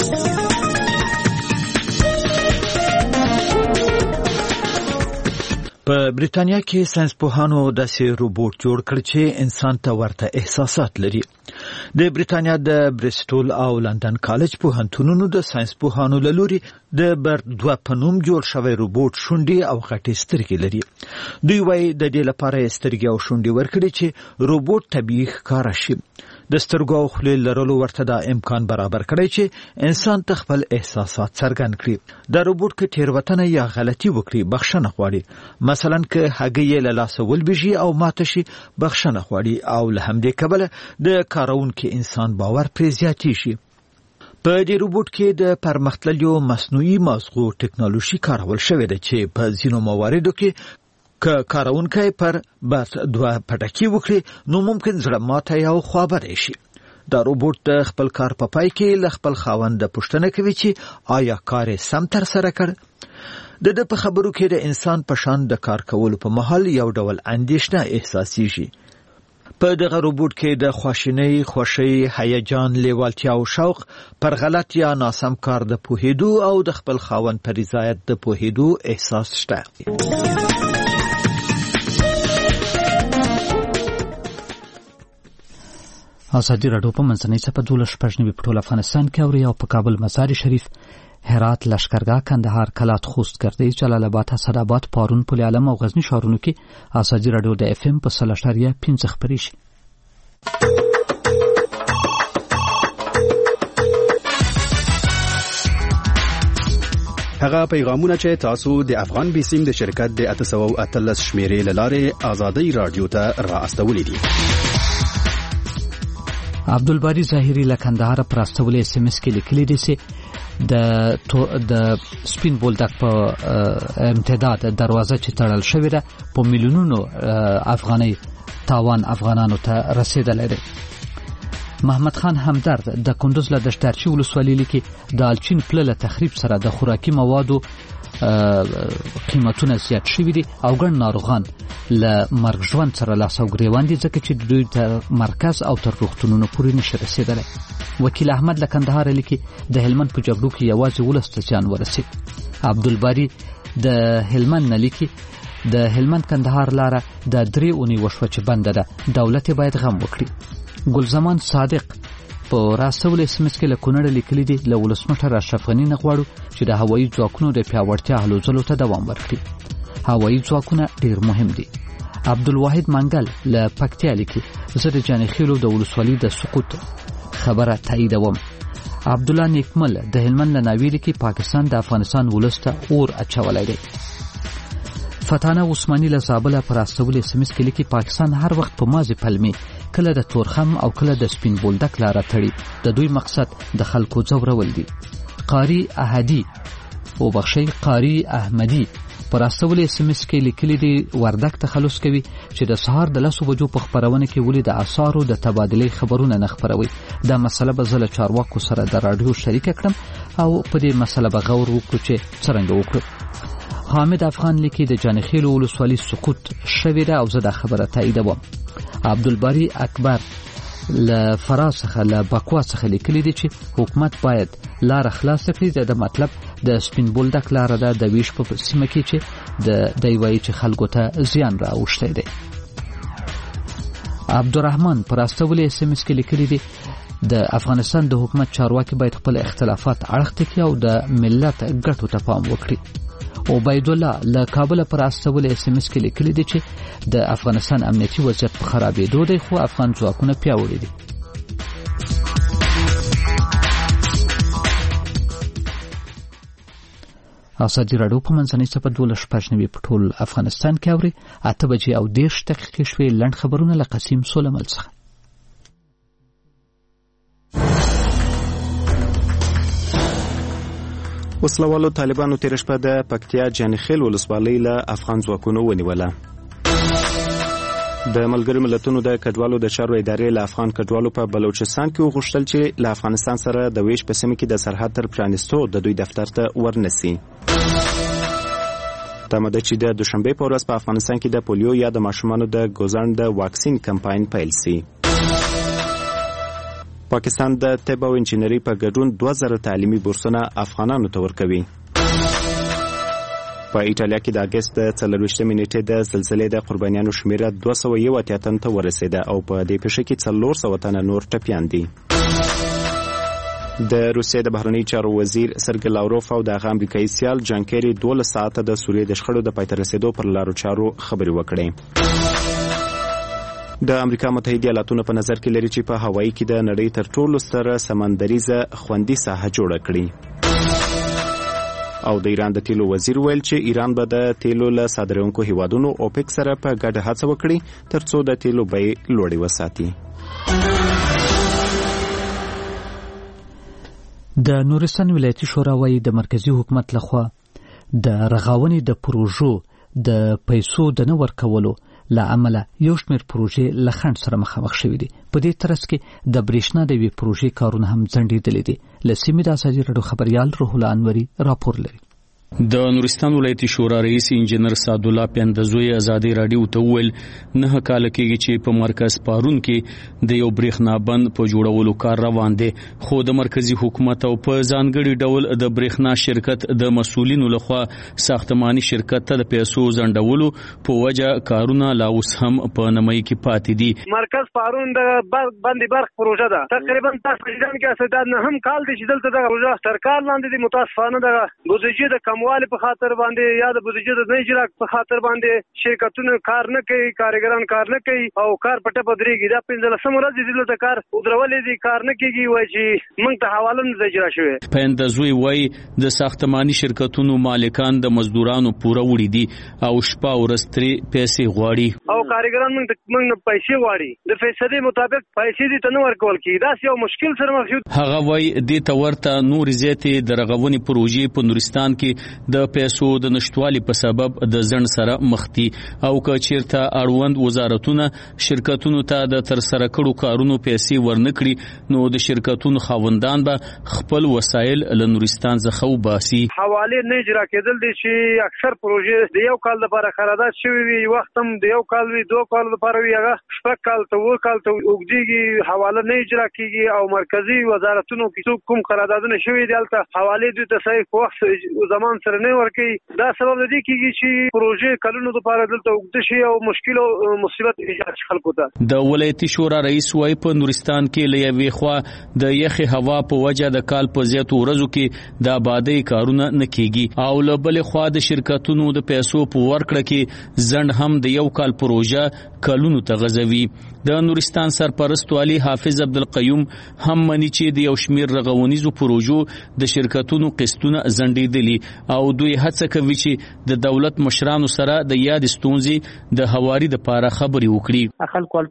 په بریتانیا کې ساينسپوهانو داسې روبوټ جوړ کړ چې انسان ته ورته احساسات لري. د بریتانیا د بریسټول او لندن کالج پوهنتونونو د ساينسپوهانو له لوري د برد 2 په نوم جوړ شوی روبوټ شونډې او غټې سترګې لري. دوی وايي د دې لپاره سترګې او شونډې ورکړي چې روبوټ طبيعي ښکار شي. د سترګو او خولې لرلو ورته دا امکان برابر کړی چې انسان ته خپل احساسات څرګند کړي. دا روبوټ کې تیروتنه یا غلطي وکړي بخښنه غواړي. مثلا که هګۍ له لاسه ولويږي او ماته شي بخښنه غواړي او له همدې کبله د کارونکو انسان باور پرې زیاتی شي. په دې روبوټ کې د پرمختللو مصنوعي مغزو ټکنالوژي کارول شوې ده چې په ځینو مواردو کې که کارونکي پر بس 2 پټکی وکړي نو ممکن زړه ماته یا خوابره شي. دا روبوټ د خپل کار په پای کې له خپل خاوند پوښتنه کوي چې آیا کار سم تر سره کړ. د په خبرو کې د انسان په شان د کار کولو په مهال یو ډول اندېښنه احساسيږي. په دغه روبوټ کې د خواشینۍ، خوشي، هیجان، لیوالتیا او شوق پر غلط یا ناسم کار د پوهېدو او د خپل خاوند پر رضایت د پوهېدو احساس شته. ازادي راډیو په منځنۍ صفحه 12 په ټول افغانستان کې او یو په کابل، مزار شریف، هرات، لشکرګاه، کندهار، کلات، خوست، ګردې، جلال آباد، اسداباد، پارون، پل علم او غزنی ښارونو کې ازادي راډیو د اف ام په 3.5 خبري شي. هغه پیغامونه چې تاسو د افغان بیسیم د شرکت د 813 شمیرې لاره ازادي راډیو ته راستولې دي. عبدالباری ظاهری له کندهار پراستولې اس ام اس کې لیکلي دي چې د سپین بولدک په امتداد دروازه چې تړل شوې ده په میلیونونو افغاني تاوان افغانانو ته رسیدلی دی. محمد خان همدرد د کندوز له دشتارچی ولسوالۍ لیکي د الچین پله له تخریب سره د خوراکي موادو قیمتونه زیات شوي دي او ګڼ ناروغان له مرګ ژوند سره لاس او ګریوان دي ځکه چې دوی تر مرکز او تر روغتونونو پورې نشي رسیدلی. وکیل احمد له کندهار لیکي د هلمند په جګړو کې یوازې 12 زیان ورسید. عبدالباری د هلمند نه لیکي د هلمند کندهار لاره د 3 اونۍ وشوه چې بنده ده، دولت باید غم وکړي. ګلزمان صادق په راستول اس ام اس کې له کونړ لیکلي دي له ولسمشر اشرف غني نه غواړو چې د هوایي ځواکونو د پیاوړتیا هلو ځلو ته دوام ورکړي. هوایي ځواکونه ډیر مهم دي. عبدالواحد منګل له پکتیا لیکي زه د جانخیلو د ولسوالۍ د سقوط خبره تاییدوم. عبد الله نیکمل د هلمند له ناویل کې پاکستان د افغانستان ولسته اور اچولای دی. فتانه عثماني له زابل پر استول اس ام اس کې لیکي پاکستان هر وخت په مازی پلمي کله د تورخم او کله د سپین بولدک لاره تړي. د دوی مقصد د خلکو ځورول دي. قاری احدی او بخشي قاری احمدی پر استول اس ام اس کې لیکلي دي وردک تخلص کوي چې د سهار د 10 بجو په خبرونه کې ولې د اسعارو د تبادلې خبرونه نه خبروي. دا مسله به زله چارواکو سره د رادیو شریک کړم او په دې مسله به غور وکړو چې څنګه وکړو. حامد افغان لیکي د جانخیل ولسوالۍ سقوط شوې ده او زه دا خبره تاییدوم. عبدالباری اکبر له فراز څخه له بکوا څخه لیکلي دي چې حکومت باید لار خلاص کړي. د مطلب د سپین بولدک لار ده د ویش په سیمه کې چې د وایي چې خلکو ته زیان راوښتی دی. عبدالرحمن پر استول اس ام اس کې لیکلي دي د افغانستان د حکومت چارواکي باید خپل اختلافات اړخ ته او د ملت ګټو ته پام وکړي. عبید الله له کابل پر استول اس ام اس کې لیکلي دي چې د افغانستان امنیتي وضعیت په خرابېدو دی خو افغان ځواکونه پیاوړي دي. ازادي راډیو په منځنۍ صفحه 12 په ټول افغانستان کې اوري 8 بجې او 10 دقیقې شوي. لنډ خبرونه له قسیم سولمل څخه. وسلوالو طالبانو تیر شپه د پکتیا جانخیل ولسوالۍ له افغان ځواکونو ونیوله. د ملګرو ملتونو د کډوالو د چارو ادارې له افغان کډوالو په بلوچستان کې وغوښتل چې له افغانستان سره د ویش په سیمه کې د سرحد تر پرانیستو د دوی دفتر ته ورنسي. تمه ده چې د دوشنبه په ورځ په افغانستان کې د پولیو یا د ماشومانو د ګوزن د واکسین کمپاین پیل شي. پاکستان د طب او انجینری په ګډون 2000 تعلیمي بورسونه افغانانو ته ورکوي. په ایټالیا کې د اگست 24 نیټې د زلزلې د قربانیانو شمیره 201 تن ته ورسېده او په دې پیښه کې 400 تنه نور ټپیان دي. د روسیې د بهرنی چارو وزیر سرګی لاوروف او د امریکایي سیال جان کیری 12 ساعته د سوریې د شخړو د پای ته رسیدو پر لارو چارو خبرې وکړې. د امریکا متحده ایالاتونو په نظر کې لري چې په هوایي کې د نړۍ تر ټولو ستره سمندریزه خوندي ساحه جوړه کړي. او د ایران د تیلو وزیر ویل چې ایران به د تیلو له صادرونکو هیوادونو اوپک سره په ګډه هڅه وکړي ترڅو د تیلو بیې لوړې وساتي. د نورستان ولایتي شورا وايي د مرکزی حکومت لخوا د رغاونې د پروژو د پیسو د نه ورکولو لامل یو شمېر پروژې له خنډ سره مخامخ شوې دي. په دې ترڅ کې د برېښنا د وی پروژې کارونه هم ځنډېدلي دي. له سیمې د ازادي راډیو خبريال روح الله انوري راپور لري. د نورستان ولایتي شورا رئیس انجنیر سعدالله پیندزوی ازادي راډیو ته ویل 9 کال کېږي چې په مرکز پارون کې د یو برېښنا بند په جوړولو کار روان دی خو د مرکزی حکومت او په ځانګړي ډول د برېښنا شرکت د مسؤلینو لخوا ساختماني شرکت ته د پیسو ځنډولو په وجه کارونه لا اوس هم په نمای کې پاتې دي. مرکز پارون د باندې برخ پروژه ده تقریبا تاسو کې اسداد نه هم کال دي چې دلته د پروژه سرکار لاندې د متاسفانه د بودیجه د کموالی په خاطر باندې یا د بودیجه د نه اجرا په خاطر باندې شرکتونه کار نه کوي کارګران کار نه کوي او کار پټه پدريږي. دا 15 ورځې د کار ودرولې دي کار نه کیږي وای چې موږ ته حواله نه اجرا شوی. پیندزوی وای د ساختماني شرکتونو مالکان د مزدورانو پوره وړي دي او شپه ورستري پیسې غواړي او کارګران موږ پیسې غواړي د فیصدي مطابق پیسې دي تنه ورکول کی. دا یو مشکل سره مخ یو. هغه وای د تورته نور زیاتې د رغونې پروژې په نورستان کې د پیسو د نشټوالي په سبب د ځن سره مختی او که چیرته اړوند وزارتونه شرکتونو ته د تر سره کړو کارونو پیسې ورنکړي نو د شرکتونو خاوندان به خپل وسایل له نورستان څخه وباسي. حواله نه اجرا کېدل دي چې اکثر پروژې د یو کال لپاره قرارداد شوی وي وخت هم د یو کال وي 2 کال لپاره وي هغه شپږ کال ته و کال ته وګړي حواله نه اجرا کیږي او مرکزی وزارتونو کې کوم قراردادونه شوی دي البته حواله دوی ته صحیح وخت زمان سره نه ورکي. دا سبب دی کیږي چې پروژې کلونو لپاره دلته وګد شي او مشکل او مصیبت ایجاد خلکو ته. د ولایتي شورا رئیس وای په نورستان کې لوي خوا د یخي هوا په وجه د کال په زیاتو ورځو کې د آبادی کارونه نه کیږي او له بل خوا د شرکتونو د پیسو په ورکړه کې ځند هم د یو کال پروژه کلونو ته غزوي. د نورستان سرپرست والی حافظ عبدالقیوم هم مني چې د یو شمیر رغونیزو پروژو د شرکتونو قسطونه ځنډېدلي او دوی هڅه کوي چې د دولت مشرانو سره د یاد ستونزې د هواري د پاره خبري وکړي. خلکو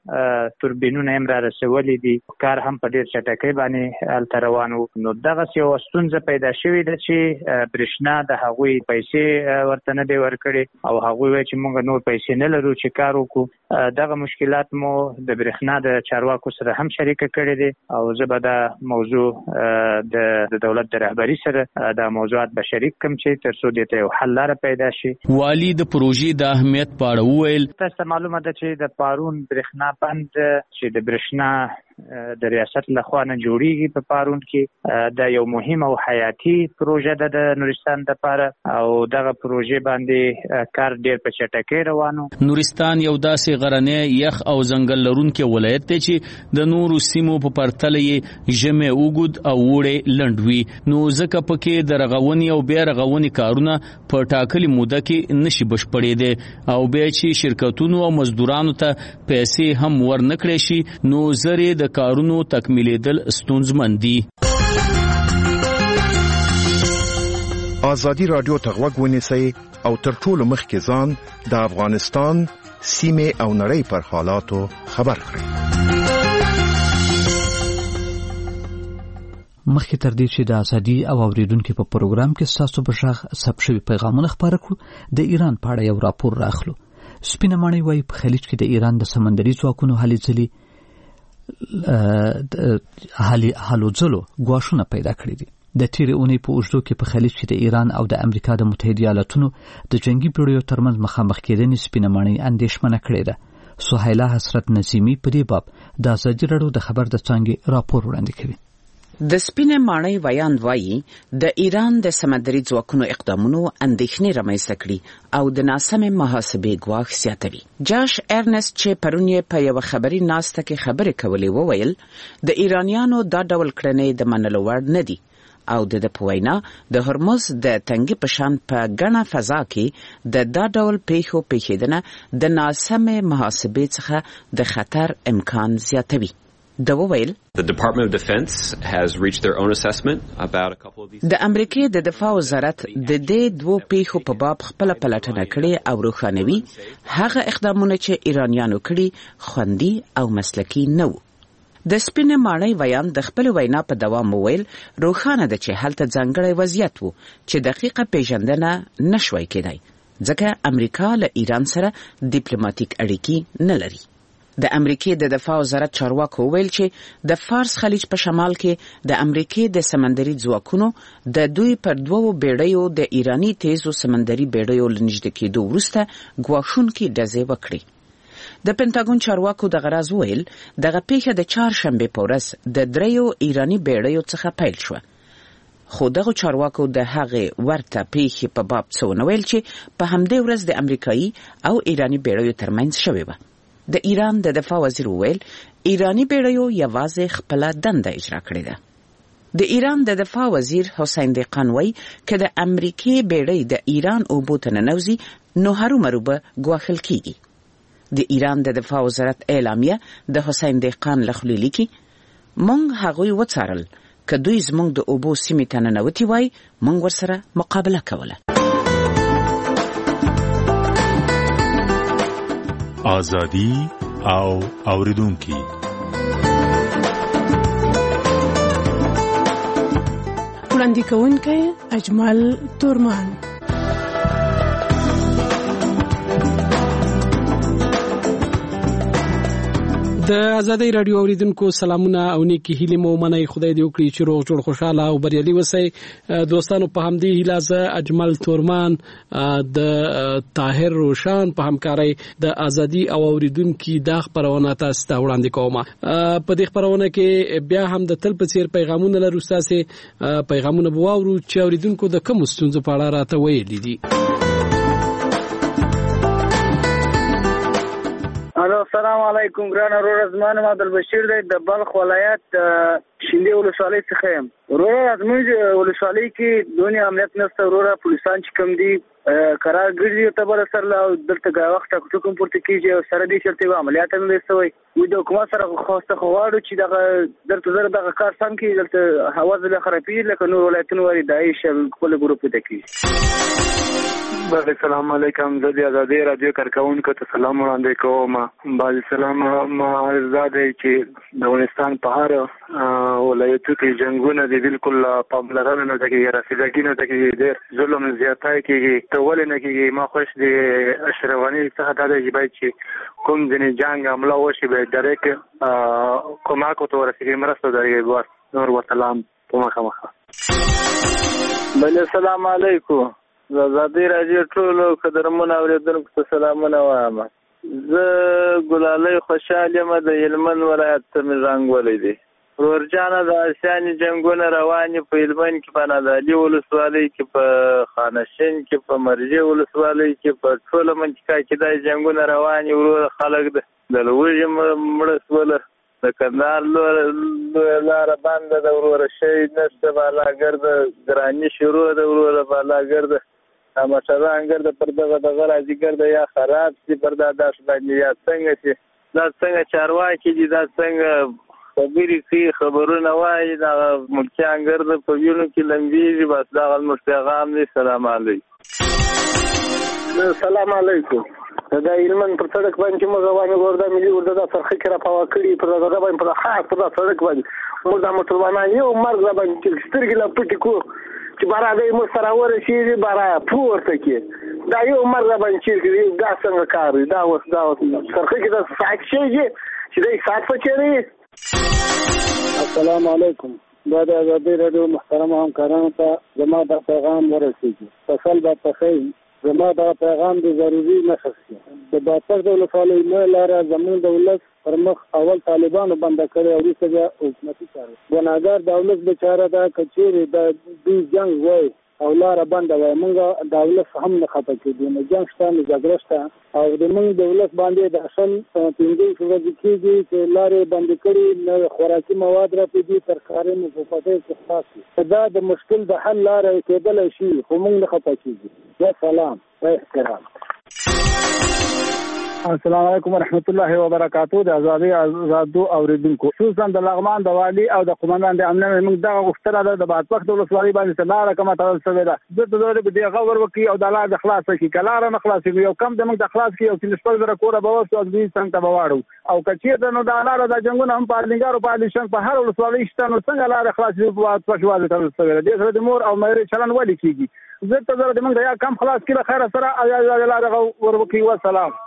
ته توربینونه هم را رسولې دي کار هم په ډیر چټکۍ باندې الته روانو نو دغه یو ستونزه پیدا شوې ده چې برېښنا د هغوی پیسې ورته نه دی ورکړي او هغوی وایي چې موږ نور پیسې نه لرو چې کار وکړو. دغه مشکلات مو د برېښنا د چارواکو سره هم شریک کړي دي او زه به دا موضوع د دولت د رهبری سره دا موضوعات به شریک کوم چې ترڅو دې ته یو حل لاره پیدا شي. والی د پروژې د اهمیت په اړه وویل تاسو معلومه ده چې د پارون برېښنا بند چې د برېښنا د ریاست لخوا نه جوړیږي په پارون کې. دا یو مهم او حیاتي پروژه ده د نورستان لپاره او دغه پروژه باندې کار ډیر په چټکۍ روانو. نورستان یو داسې غرنی یخ او ځنګل لرونکي ولایت دی چې د نورو سیمو په پرتله یې ژمی اوږد او اوړی لنډ وي، نو ځکه پکې د رغونې او بیا رغونې کارونه په ټاکلې موده کې نشي بشپړېدی او بیا چې شرکتونو او مزدورانو ته پیسې هم ورنکړې شي نو زرې د کارونو تکمیلېدل ستونزمن دي. آزادی رادیو ته غوږ ونیسئ او تر ټولو مخکې ځان د افغانستان سیمې او نړۍ پر حالاتو خبر کړئ. مخکې تر دې چې د ازادي او اوریدونکو په پروګرام کې ستاسو په شاخ ثبت شوي پیغامونه خبره کړو، د ایران په اړه یو راپور راخلو. سپینه ماڼۍ وايي په خلیج کې د ایران د سمندري ځواکونو هلې ځلې هلو ځلو ګواښونه پیدا کړي دي. د تیرې اونۍ په اوږدو کې په خلیج کې د ایران او د امریکا د متحده ایالاتونو د جنگي بیړیو ترمنځ مخامخ کېدنې سپینه ماڼۍ اندېښمنه کړې ده. سهیلا حسرت نظیمی په دې باب د ازادي راډیو د خبر د څانګې راپور وړاندې کوي. د سپینه ماڼۍ ویاند وایي د ایران د سمندري ځواکونو اقدامونو اندېښنې رامنځته کړي او د ناسمې محاسبې ګواښ زیاتوي. جاش ارنست چې پرون یې په یوه خبري ناسته کې خبرې کولې وویل د ایرانیانو دا ډول کړنې د منلو وړ نه دي او د په وینا د هرمز د تنګي پشان په غنا فضا کې د دا ډول پیښو پیښیدنه د ناسمې محاسبې څخه د خطر امکان زیاتوي. د وویل The Department of Defense has reached their own assessment about a couple of these. د امریکای د دفاع وزارت د دې دوه پیښو په باب خپل پلټنه کړې او روښانوي هغه اقدامونه چې ایرانیانو کړي خوندي او مسلکي نه وو. د سپینه ماڼۍ ویان د خپل وینا په دوام وویل روښانه ده چې هلته ځانګړی وضعیت وو چې دقیقه پیژندنه نشوي کېدای ځکه امریکا له ایران سره ډیپلوماټیک اړیکې نه لري. د امریکای د دفاع وزارت چارواکو ویل چې د فارس خلیج په شمال کې د امریکای د سمندري ځواکونو د دوی پر دوو بیړیو د ایرانی تیزو سمندري بیړیو لنږدې کېدو وروسته ګواښونکې ډزې وکړې. د پنټاګون چارواکو د غراز ویل دغه پیښه د چهارشنبه په ورځ د دریو ایرانی بیړیو څخه پیل شوه. خو دغه چارواکو د هغې ورته پیښې په باب څه ونه ویل چې په همدې ورځ د امریکایي او ایرانی بیړیو ترمنځ شوې وه. د ایران د دفاع وزیر ویل ایرانی بیړیو یوازې خپل دنده اجرا کړې ده. د ایران د دفاع وزیر حسین دهقان وایي که د امریکای بیړۍ د ایران اوبو ته ننوځي نو هرومرو به ګواښل کیږي. د ایران د دفاع وزارت اعلامیه د حسین دهقان له خولې لیکي موږ هغوی وڅارل که دوی زموږ د اوبو سیمې ته ننوتي وای موږ ورسره مقابله کوله. آزادی او اوریدونکي وړاندې کوونکی اجمل تورمان. د ازادي رادیو اوریدونکو سلامونه او نیکی هیله مو منای خدای دې وکړي چې روغ جوړ خوشاله او بریالي وسئ. دوستانو په همدې هیله زه اجمل تورمان د طاهر روشان په همکارۍ د ازادي او اوریدونکو د خبرونه تاسو ته وړاندې کوم. په دې خبرونه کې بیا هم د تل په څیر پیغامونه لرو، تاسو پیغامونه بواورو چې اوریدونکو د کوم ستونزو په اړه راته ویلي دي. السلام علیکم ګران ورور زمان عبدالبشیر دی د بلخ ولایت شیندې ولسوالۍ څخه یم. ورور زموږ ولسوالۍ کې دونې امنیت نشته. ورور پولیسان چې کوم دي قرار ګرځي ته بل سره دلته وخت ټکو پورته کیږي او سره دې چلته عملیات هم وسوي. وې د حکومت سره خواسته غواړو چې دغه درته زره دغه کار سم کې دلته هوا زله خرابې لکه نور ولایتونو وری دایښ خپل ګروپ ته کیږي. السلام علیکم. زه د ازادي رادیو کارکونکو ته سلام وړاندې کوم. باندې سلام ما زاده چې د افغانستان په هر ولایتو کې جنگونه دي بالکل پاملرنه نه کوي، رسیدګي نه کوي، ډېر ظلم زیاتای کوي. ته ولې نه کوي؟ ما خوښ دي اشرف غنی څخه دا دی چې کوم ځینې جنگ عمله وشي به ډایرک کوماک ته ورسیږي مرسته درې بس نور وسلام په مخه. بل السلام علیکم. زادی راځي ټول قدرمن اوریدونکو ته سلامونه وایم. زه ګلالۍ خوشحال یم د هلمند ولایت ته مې زنګ ولی دی. ورورجانه د آسیاني جنګونه روانې په هلمند کې په نادعلي ولسوالۍ کې په خانشین کې په مرجې ولسوالۍ کې په ټوله منطقه کې دا جنګونه روانې وروره خلک د لوږې مړه شوله. د کندهار لاره بنده ده وروره شی نشته بالاګرده ګراني شروع ده وروره بالاګرده موټران ګرده پر دغه راځي ګرده یا خراب شي پر دا داس باندې یا څنګه چې دا څنګه چارواکي دي دا څنګه خبرې کوي خبرونه وایي دا ملکیان ګرده په وینو کې لمبېږي. بس دغه زموږ پیغام دی. سلام علیکم. سلام علیکم. دا هلمند پر سړک باندې موږ روانې ورده ملي ورده د سرخه کې راپاوه کړي پر دغه باندې پر خاص پر سړک باندې موږ د مسلمانان یو مرګ باندې سترګې لا پټې کو چې بارا دې مو سره ورشي بارا پورته کې دا یو مرګ باندې چې دا څنګه کار دا اوس سرخه کې د ساک شي چې دې سات پچېږي. السلام علیکم. دا د ازادي رادیو محترم همکارانو ته زما د پیغام ورسېږي. فصل به پخې زما دا پیغام د ضروري نښه شي. د باطل د ولسوالۍ نه لاره زموږ دولت پر مخ اول طالبانو بنده کړی او وروسته بیا حکومتي چارې. ګناهګار دولت بیچاره دا که چیرې د دوی جنګ وای او لاره بنده وای موږ دولت هم نه خفه کېدو. نه جنګ شته نه جګړه شته او د موږ دولت باندې د اصل 15 ورځې کېږي چې لارې بندې کړي نه خوراکي مواد راپېږي ترکاري مو په پټۍ کې خلاص شي. دا د مشکل د حل لاره کېدلی شي خو موږ نه خفه کېږي. یا سلام و احترام. السلام علیکم ورحمت الله وبرکاتہ. د ازادي رادیو اوریدونکو خصوصا د لغمان د والی او د قومندان د امنیت موږ دغه غوښتنه ده د بادپخت ولسوالۍ باندې لاره کومه تړل شوې ده. د دوی په دغه ور وکي او د لاره خلاص شي کلاره نه خلاص یو کم د موږ د خلاص کی او چې نسبت زره کوره به وسو د دې څنګه به واړو او کچې نو د لاره د جنگونو هم پارلینګارو پالیشن په هر ولسوالۍ شته نو څنګه لاره خلاص شي په بادپخت والي تړل شوې ده. د سره د مور او مېرې چلن ولي کیږي. زه ته زره د موږ د یا کم خلاص کړه خیر سره او لاره ور وکي. والسلام.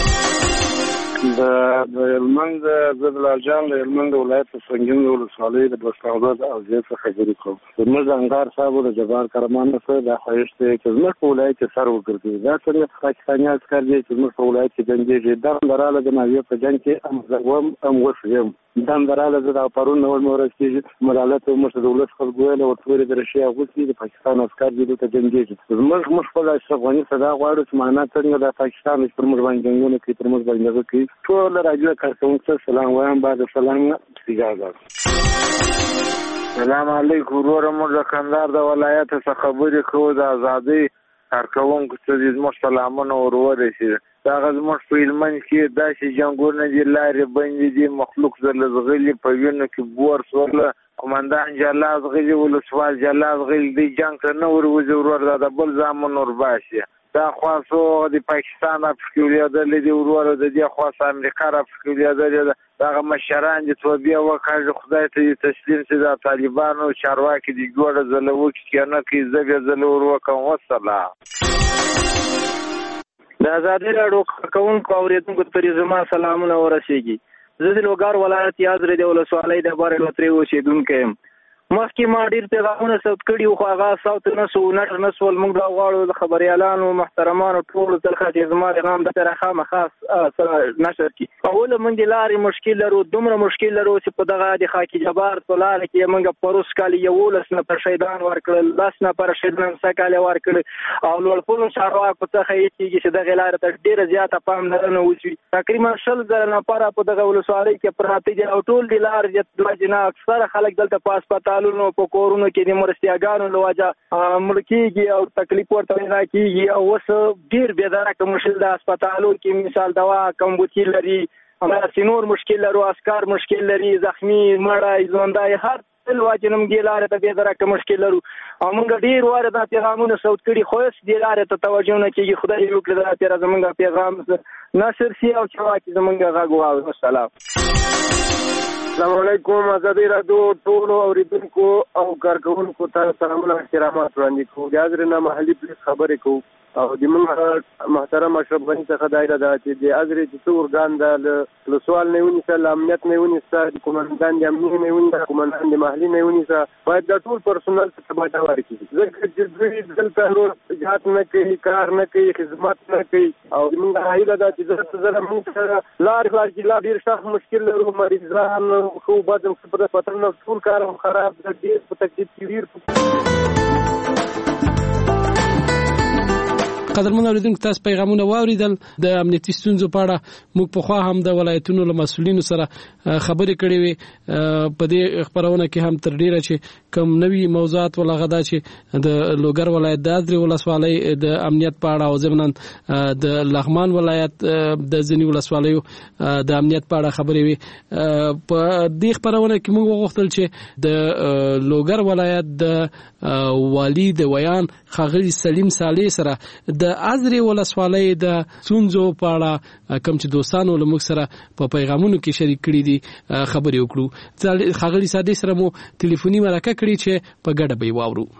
د هلمند زبلال جان د هلمند ولایت سنگین ولسوالۍ د بستاوباد او زیات خبرې کوم. زموږ انګار صاحب د جبار کرمان سره د خوښ ته چې زموږ په ولایت کې سر وګرځي دا سره پاکستاني عسكر دي چې زموږ په ولایت کې دنګي د دراله د ناوی په جنگ کې ام وسیم دم دراله د پرون نور مورس کې مدالت او مشر دولت خلګوله او توري د رشیا غوښتي د پاکستان عسكر دي ته دنګي زموږ مخفل اشرفغانی صدا غواړي چې معنا څنګه د پاکستان پر موږ باندې جنگونه کوي پر موږ باندې کوي. ټول راځي کارکونکو سلام وایم بعد سلام اجازه. سلام علیکم. ورور موږ کندهار د ولایت څخه خبرې کوو د ازادي کارکونکو ته زموږ سلامونه ورور شي. دا زموږ په هلمند کې داسې جنګونه دي لارې بندې دي مخلوق زلزغلي په وینو کې بور سوله قومندان جلاز غلي ولسوال جلاز غلي دی جنگ ته نه وروځي ورور د بل ځامن ور باشي. دا خاصو د پاکستان افریقا د دې ورور د دې خاص امریکا افریقا د دغه مشران د توبې وکړ خدای ته تسلیم شي د طالبانو چارواکي دی ګوره زلوو کې نه کې زګ زلور وکم. والسلام. د ازادي راډیو کارکونکو اوریدونکو ته زما سلامونه ورسیږي. زه د لوګار ولایت یاد لري د ولسوالۍ د بار لوتري اوسیدونکو یم. مخکې ما ډیر پیغامونه صوت کړي خو هغه صوت نه سو نټر نسول. موږ دا غواړو د خبريالانو محترمانو ټول تلخه چې زما پیغام د طرفه مخاص نشر کی. اول موږ د لارې مشکل لرو دومره مشکل لرو چې په دغه د خاکی جبار په لار کې موږ پروس کال یو لسنه پر شهیدان ورکړل لسنه پر شهیدان سکاله ورکړل او لوړپوړو چارواکو په څخه یې چې دغه لار ته ډیره زیاته پام نه وشي. تقریبا 100 نفر په دغه ولسوالۍ کې پراته دي او ټول د لار د جنا اکثر خلک دلته پاسپورت نو په کورونو کې د مرستياګانو لوجه ملکيږي او تکلیف ورته راکېږي او وس ډیر بېداره مشکل د هسپتالو کې مثال دوا کمبوتي لري همدا سينور مشکل لري اسکار مشکل لري زخمی مړای ژوندای هر څل واجنم ګیلاره ته بېداره مشکل لري او موږ ډیر واره د پیغامونو صوت کړي خو اس ګیلاره ته توجه نه کیږي. خدای یو کړه دا تیر زمونږ پیغام ناصر سی او چواکي زمونږ غاغو. والسلام. السلام علیکم. ازادي رادیو ټول اوریدونکو او کارکونکو ته سلامونه احترامات وړاندې کوم. حاضر نه محلي پولیس خبرې کوم او د موږ محترم اشرف غني څخه دا اراده چې د ازري چې اورګان د سوال نه ونی سره امنیت نه ونی سره کومندان د امنیت نه ونی کومندان د محلي نه ونی سره باید د ټول پرسونل څخه باید ورکړي ځکه چې دوی دلته نور جهات نه کوي کار نه کوي خدمات نه کوي او موږ هیله ده چې زره موږ سره لار خلاص لا ډیر سخت مشکل لرو مریضان خو بعضم په پاتنه ټول کار خراب د ډیر په تکلیف کیږي. قدرمن اوریدونکو تاسو پیغامونه واوریدل د امنیتي ستونزو په اړه موږ په خوا هم د ولایتونو له مسؤلینو سره خبرې کړې وي په دې خبرونه کې هم تر ډیره چې کوم نوي موضوعات ولغدا چې د لوګر ولایت د ازري ولسوالۍ د امنیت په اړه او ضمن د لغمان ولایت د ځینی ولسوالیو د امنیت په اړه خبرې وي په دې خبرونه کې موږ وغوښتل چې د لوګر ولایت د والی د ویان خاغلی سلیم صالح سره د ازري ولسوالۍ د ستونزو په اړه کوم چې دوستانو له موږ سره په پیغامونو کې شریک کړي دي خبرې وکړو. خاغلی صادق سره مو ټلیفوني مرکه کړې چې په ګډه به واورو.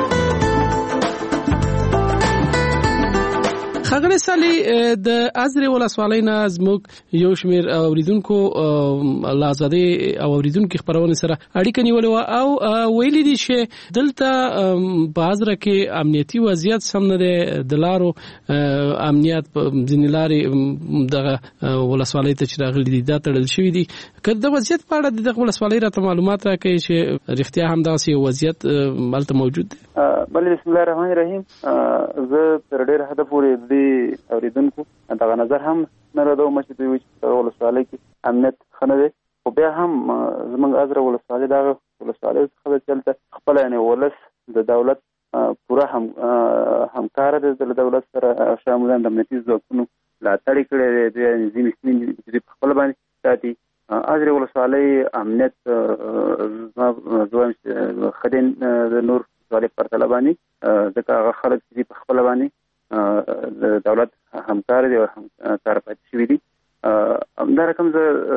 خاغلی صالح د ازري ولسوالۍ نه زموږ یو شمیر اوریدونکو لازادي او اوریدونکو خبرونه سره اړیکه نیولې او ویلي دي چې دلته په ازره کې امنیتي وضعیت سم نه دی د لارو امنیت ځینې لارې دغه ولسوالۍ ته چې راغلي دي دا تړل شوي دي. که د وضعیت په اړه دغه ولسوالۍ راته معلومات راکړي چې رښتیا هم داسې یو وضعیت هلته موجود دی. بله بسم الله الرحمن الرحیم. زه تر ډېر حده پورې اوریدونکو دغه نظر هم نه راځو چې دوی په ولسوالۍ کې امنیت ښه نه دی خو بیا هم زموږ ازره ولسوالۍ دغه ولسوالۍ څخه چلته خپله یعنې ولس د دولت پوره همکاره دی د دولت سره شاملان د امنیتي ځواکونو ملاتړ یې کړی دی. دوی ځینې سیمې چې دوی په خپله باندې ساتي. ازري ولسوالۍ امنیت زه وایم چې ښه دی د نور ولسوالۍ په پرتله باندې ځکه هغه خلک چې دي په خپله باندې د دولت همکار دي او همکار پاتې شوي دي. همدا رقم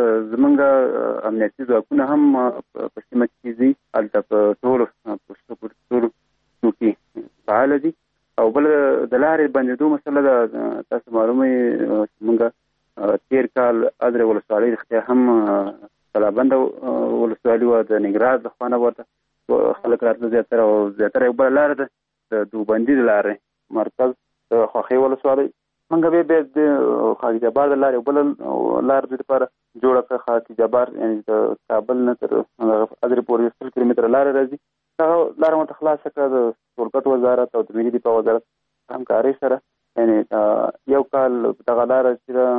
زمونږ امنیتي ځواکونه هم په سیمه کې دي هلته په ټولو پوسټو کې فعاله دي. او بل د لارې بندېدو مسله ده. تاسو معلومه چې موږ تېر کال ازري ولسوالۍ رښتیا هم کلابنده ولسوالي وه د ننګرهار د خوا نه ورته خلک راتله زیاتره یو بله لاره ده د دوبندي د لارې مرکز د خوښۍ ولسوالۍ. موږ بیا د خاک جبار د لارې بله لار د لپاره جوړه کړه. خاک جبار یعنې د کابل نه تر ازري پورې 100 کیلومتره لاره راځي. هغه لاره ورته خلاصه کړه د ټولګټ وزارت او د ملي دفاع وزارت همکارۍ سره. یعنې یو کال دغه لاره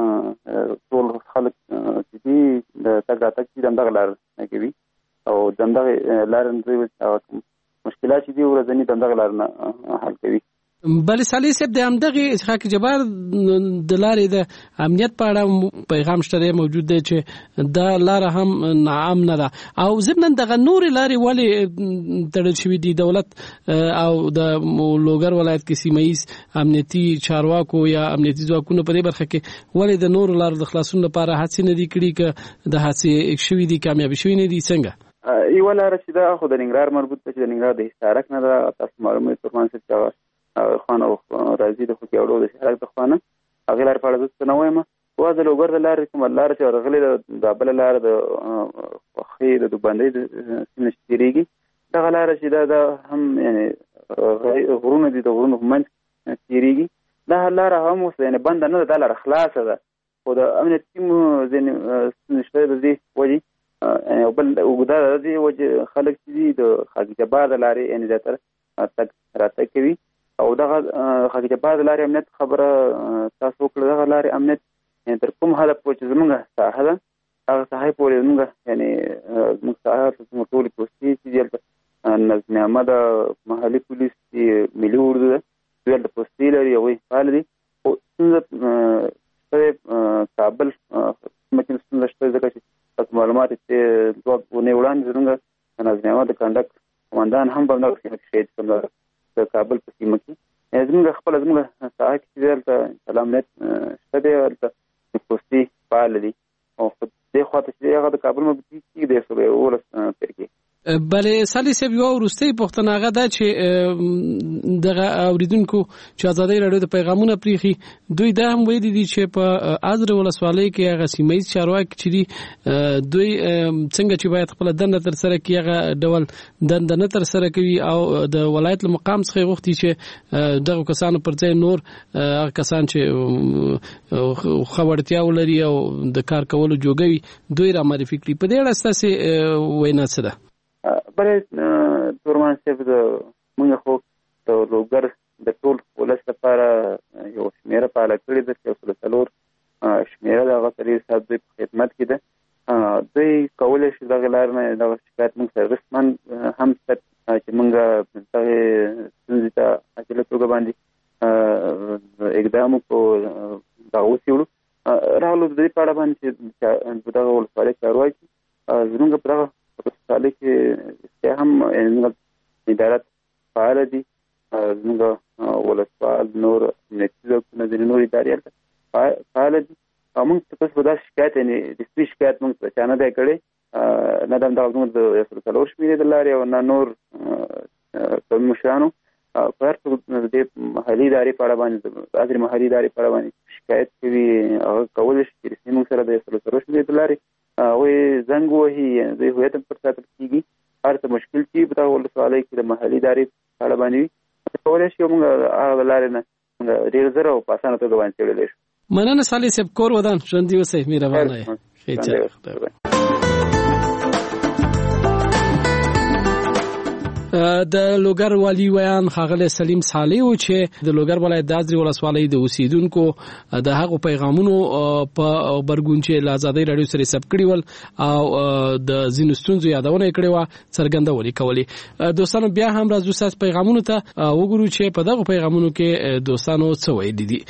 چې ټول خلک چې دي د تګ راتګ چې همدغه لاره نه کوي او د همدغې لارې نه مشکلات چې دي ورځني د همدغه لارې نه حل کوي. بله صالح صاحب د همدغې خاک جبار د لارې د امنیت په اړه پیغام شته دی موجود دی چې دا لاره هم ناامنه ده او ضمن دغه نورې لارې ولې تړل شوي دي؟ دولت او د لوګر ولایت کې سیمه ییز امنیتي چارواکو یا امنیتي ځواکونو په دې برخه کې ولې د نورو لارو د خلاصون لپاره هڅې نه دي کړي که د هڅې شوي دي کامیابي شوي نه دي څنګه؟ یوه لاره چې ده خو د ننګرهار مربوط ده چې د ننګرهار د حصارک نه ده. تاسو معلومه ترمان صاحب چې خان او راځي د خوکیاړو د شهرک د خوانه هغې لارې په اړه زه څه نه وایم. خو د لوګر د لارې کومه لاره چې راغلې د بله لاره د خوښۍ د دوبندۍ د سیمې نه چې تېرېږي دغه لاره چې دا هم یعنې غرونه دي د غرونو په منځ تېرېږي. دا لاره هم اوس یعنې بنده نه ده. دا لاره خلاصه ده خو د امنیتي ځینې ستونزې شته د دې وجې او بل اوږده د دې وجې خلک چې دي د خاک جبار د لارې یعنې زیاتره تګ راتګ کوي. او دغه خاک جبار د لارې امنیت خبره تاسو وکړه. دغه لارې امنیت تر کوم حده پورې چې زموږ ساحه ده هغه ساحې پورې زموږ یعنې زموږ ساحه زموږ ټولې پوستې چې دي هلته نظم عامه ده، محلي پولیس دي، ملي اردو ده، دوی هلته پوستې لري، هغوی فعال دي. خو ستونزه شته کابل سیمه کې ستونزه شته ځکه چې تاسو معلومات چې 2 اونۍ وړاندې زموږ نظم عامه د کنډک قمندان هم په همدغه سیمه کې شهید شول د کابل په سیمه کې. زموږ خپله زموږ ساحه کې چې دی هلته امنیت شته دی، هلته پوستې فعال دي. او دې خوا ته چې دی هغه د کابل مربوط کېږي 111 فرقې بلې سالي صاحب یو وروستۍ پوښتنه هغه ده چې دغه اوریدونکو چې ازادي رادیو د پیغامونه پریخي دوی دا هم ویلي دي چې په ازره ولسوالۍ کې هغه سیمایي چارواکي چې دي دوی څنګه چې باید خپل دنده تر سره کوي هغه ډول دنده نه تر سره کوي او د ولایت له مقام څخه غوښتي چې دغه کسانو پر ځای نور هغه کسان چې خبرتیا ولري او د کار کولو جوګوي دوی را معرفي کړي. په دې اړه ستاسو وینا څه ده؟ بلې تورمان صاحب موږ خو د لوګر د ټول ولس لپاره یو شمېره فعاله کړې ده چې 4 شمېره د هغه سړي صاحب دوی په خدمت کې ده. دوی کولی شي دغه لار نه دغه شکایت موږ سره رسمن هم چې موږ دغه ستونزې ته عاجله توګه باندې اقدام وکړو دا وڅېړو راغلو د دې په اړه باندې چې دغه ولسوالۍ چارواکي زموږ په دغه ولسوالۍ کې هم ادارات فعاله دي. زموږ ولسوال نور امنیتي ځواکونه ځینې نور ادارې فعاله دي او موږ ته په داسې شکایت یعنې رسمي شکایت موږ ته چا نه دی کړی نه د همدغه زموږ د 4 شمېرې د لارې او نه نور قومي مشرانو په هر څوک د دې محلي ادارې په اړه باندې ازرې محلي ادارې په اړه باندې شکایت کوي هغه کولی شي چې رسمي موږ سره د 4 شمېرې د لارې هغوی زنګ وهي دوی هویت هم پر ساتل کېږي. هر څه مشکل چې په دغه ولسوالۍ کې د محلي ادارې په اړه باندې وي کولی شي موږ هغه د لارې نه موږ ډېر زر او په اسانه توګه باندې څېړلی شو. مننه صالح صاحب، کور ودان ژوندي اوسئ، مهربانه یې. د لوګر والی ویان ښاغلی سلیم صالح و چې د لوګر ولایت د ازرې ولسوالۍ د اوسیدونکو د هغو پیغامونو په غبرګون چې له ازادۍ راډیو سره ثبت کړي ول او د ځینو ستونزو یادونه یې کړې وه څرګندونې کولې. دوستانو بیا هم راځو ستاسو پیغامونو ته وګورو چې په دغو پیغامونو کې دوستانو څه ویلي دي.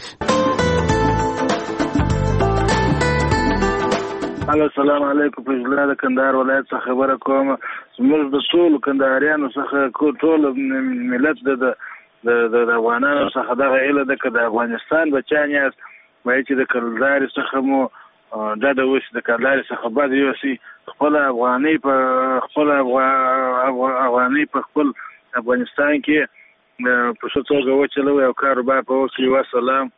السلام علیکم. په جلا د کندهار ولایت څخه خبره کوم. زموږ د ټولو کندهاریانو څخه ټول ملت د افغانانو څخه دغه هیله ده که د افغانستان بچیان یاست باید چې د کلدارې څخه مو ډډه وشي، د کلدارې څخه بد یوسي، خپله افغانۍ په خپل افغانستان کې په ښه توګه وچلوئ او کاروبار په وکړي. والسلام.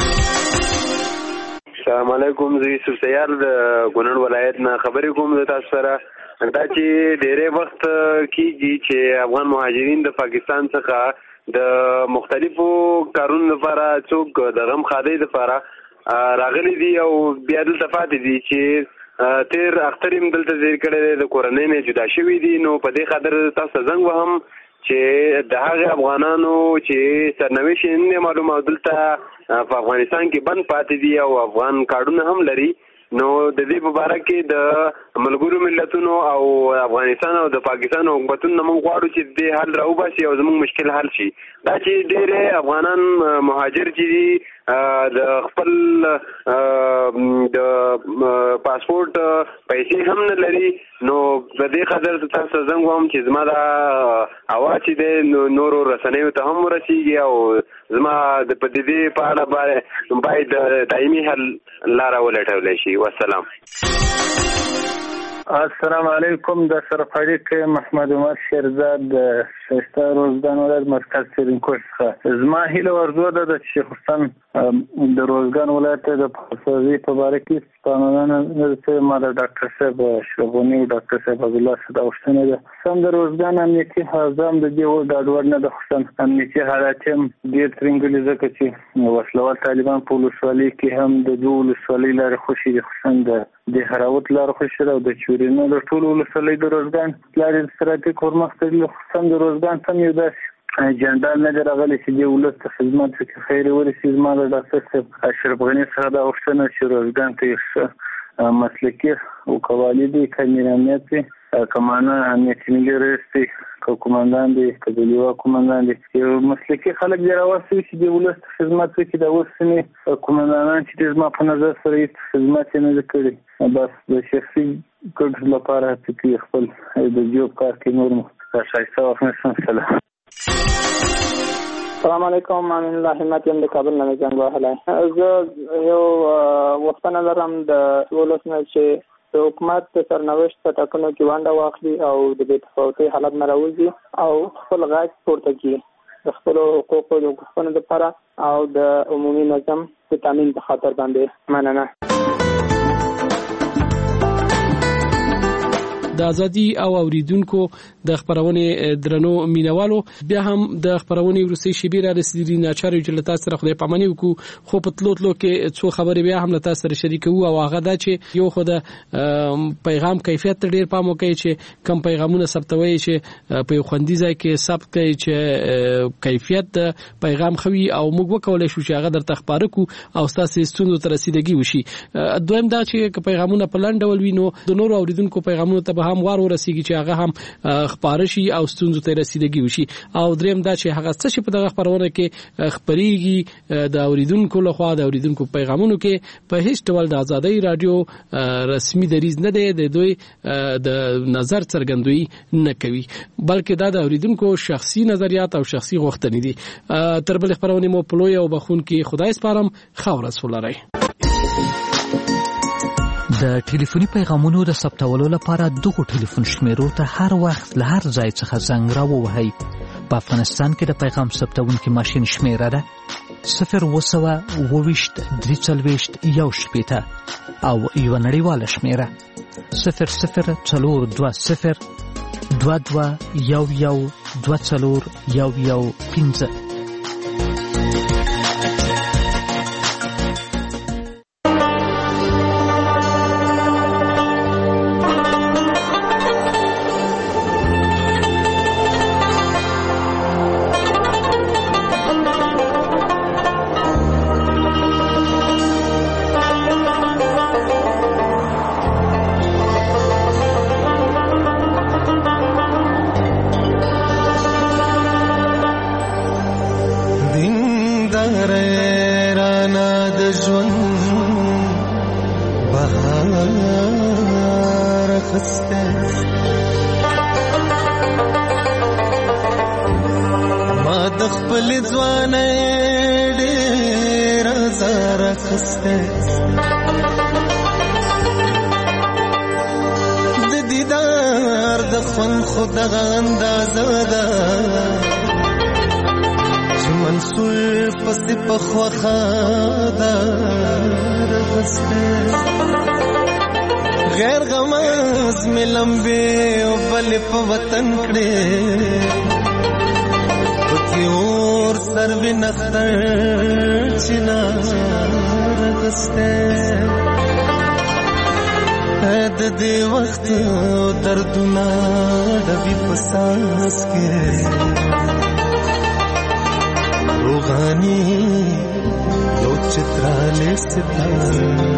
السلام علیکم. زه یوسف سیار د کونړ ولایت نه خبرې کوم د تاسو سره. دا چې ډېری وخت کېږي چې افغان مهاجرین د پاکستان څخه د مختلفو کارونو لپاره څوک د غم خادۍ لپاره راغلي دي او بیا دلته پاتې دي چې تیر اختر یې دلته زیر کړی دی، د کورنۍ نه جدا شوي دي. نو په دې خاطر تاسو ته زنګ وهم چې د هغه افغانانو چې سرنوشت یې نه معلوم او دلته په افغانستان کې بند پاتې دي او افغان کارډونه هم لري، نو د دې په باره کې د ملګرو ملتونو او افغانستان او د پاکستان حکومتونو موږ غواړو چې دې حل راوباسي او زموږ مشکل حل شي. دا چې ډېر افغانان مهاجر چې دي د خپل د پاسپورت پیسې هم نه لري، نو د دې خاطر تاسو زنګ وم چې زما دا اواز چې دی نورو رسنیو ته هم ورسیږي او زما د په دې په اړه باید دایمي حل لاره ولټولی شي. والسلام. السلام علیکم. د سرفریق محمد عمر شیرزاد د شایسته روزګان ولایت مرکز سرینکوټ څخه. زما هیله ورزو ده چې خصوصا د روزګان ولایت د پاسوي په باره کې قانونا چې ما د ډاکټر صاحب شغونی ډاکټر صاحب عبدالله صدا وشتنه ده سم د روزګان امنیتي حزام د دې ور ډاډور نه د خصوصا امنیتي حالات هم ډیر ترنګلي ځکه چې وسلوال طالبان په ولسوالۍ کې هم د دوه ولسوالۍ لارې خوشي دي، خصوصا د هراوت لارې خوشي ده او د چورینو د ټول ولسوالۍ د روزګان لارې ستراتیژیک ورمخته دي. خصوصا د روزګان سم یو داسې جنرال نه راغلی چې د ولس ته خدمت وکړي. خیر ورسي. زما د ډاکټر صاحب اشرف غني څخه دا غوښتنه چې روزګان ته یو مسلکي وکوالي دي، کمیرانیت دي، کمانه امنیتي ملي رئیس دي، کومندان دي، کډلیوا کومندان دي، یو مسلکي خلک دی راوستي چې د ولس ته خدمت وکړي. د اوسنی کومندانان چې زما په نظر سره هیڅ خدمت نه کړي، بس د شخصي ګټو لپاره چې خپل د جوب کار کې نور مختصر وخت. سلام. السلام علیکم. امین الله همت یم د کابل نه زنګ وهلی. زه یو وختونه لرم د ولس نه چې چې حکومت د سرنوشت په ټاکنو کې ونډه واخلي او د بې تفاوتۍ حالت نه راوځي او خپل غږ پورته کړي د خپلو حقوقو د غوښتنو لپاره او د عمومي نظم د تامین په خاطر باندې. مننه. د ازادي او اوریدونکو د خبرونه درنو مینوالو بیا هم د خبرونه ورسي شبيره رسیدلی ناچار یو لتا سره خدای پامنی وکړو خو په تلوتلو کې څو خبرې بیا هم لتا سره شریکو او هغه دا چې یو خو د پیغام کیفیت ډیر پام وکړي چې کم پیغامونه ثبتوي چې په خوندي ځای کې ثبت کړي چې کیفیت د پیغام خوي او موږ وکولای شو چې هغه درته خبرو کو او تاسو ستونزو ته رسیدګي وشي. دویم دا چې پیغامونه په لاندې ډول وینو د نورو اوریدونکو پیغامونه ته هم وار ورسیږي چې هغه هم خبرشي او ستونزو ته رسیدګي وشي. او دریم دا چې هغه څه چې په دغه خبرونه کې خبريږي د اوریدونکو لخوا د اوریدونکو پیغامونو کې په هیڅ ډول د ازادي رادیو رسمي دریز نه دی د دوی د نظر څرګندوي نه کوي بلکې دا د اوریدونکو شخصي نظریات او شخصي غوښتنې دي. تر بل خبرونه مو پلوي او بخون کې خدای سپارم خاور رسولای. د ټلیفوني پیغامونو د ثبتولو لپاره دغه ټلیفون شمیرو ته هر وخت له هر ځای څخه زنګ راووهئ. په افغانستان کې د پیغام ثبتونکي ماشین شمیره ده 020 340 1 او یو نړیواله شمیره 0020 22 11 24 غیر غماز میں لمبے او بل په وطن کړي پتی اور سر ونختر چنا رغسته د دې وخت دردونه د وی پساس کې روغانی یو چتراله ستاره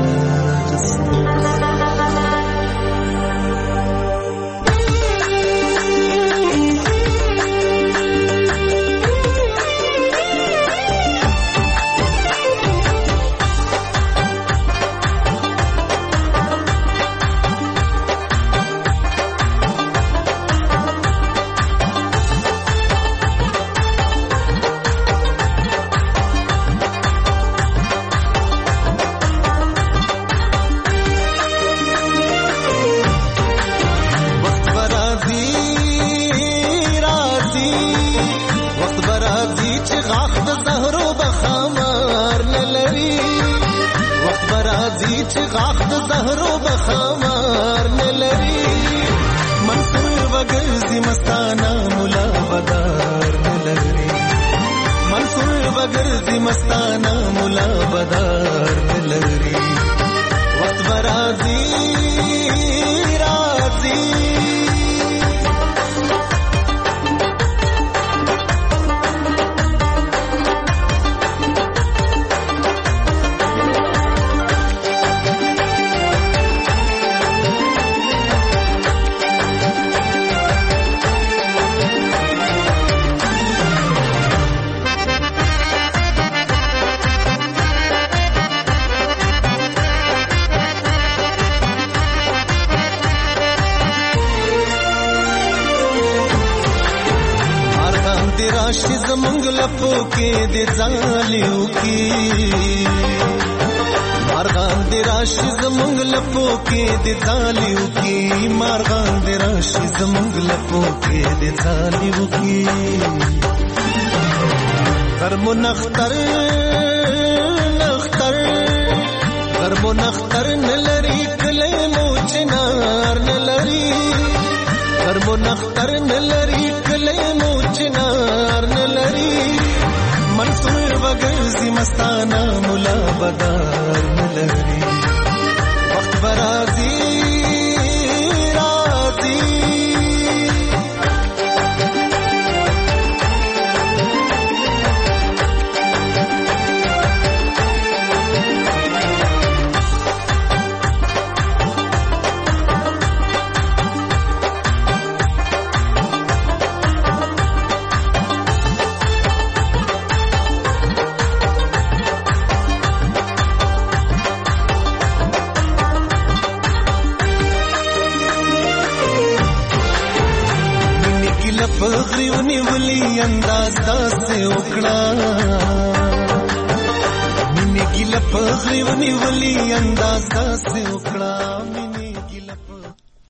مارغان دی راشي زمونږ لپو کې د ځالیو کې مارغان دی راشي زمونږ لپو کې د ځالیو کې غرمو نختر غرمو نختر نلری کلی مو چنار نلری غرمو نختر نلری کلی مو چنار نلری منصور وگرزی مستانا ملا بدار نلری وقت برازی رازی پغریونی ولی انداز داسې وکړه مینه ګیله پغریونی ولی انداز داسې وکړه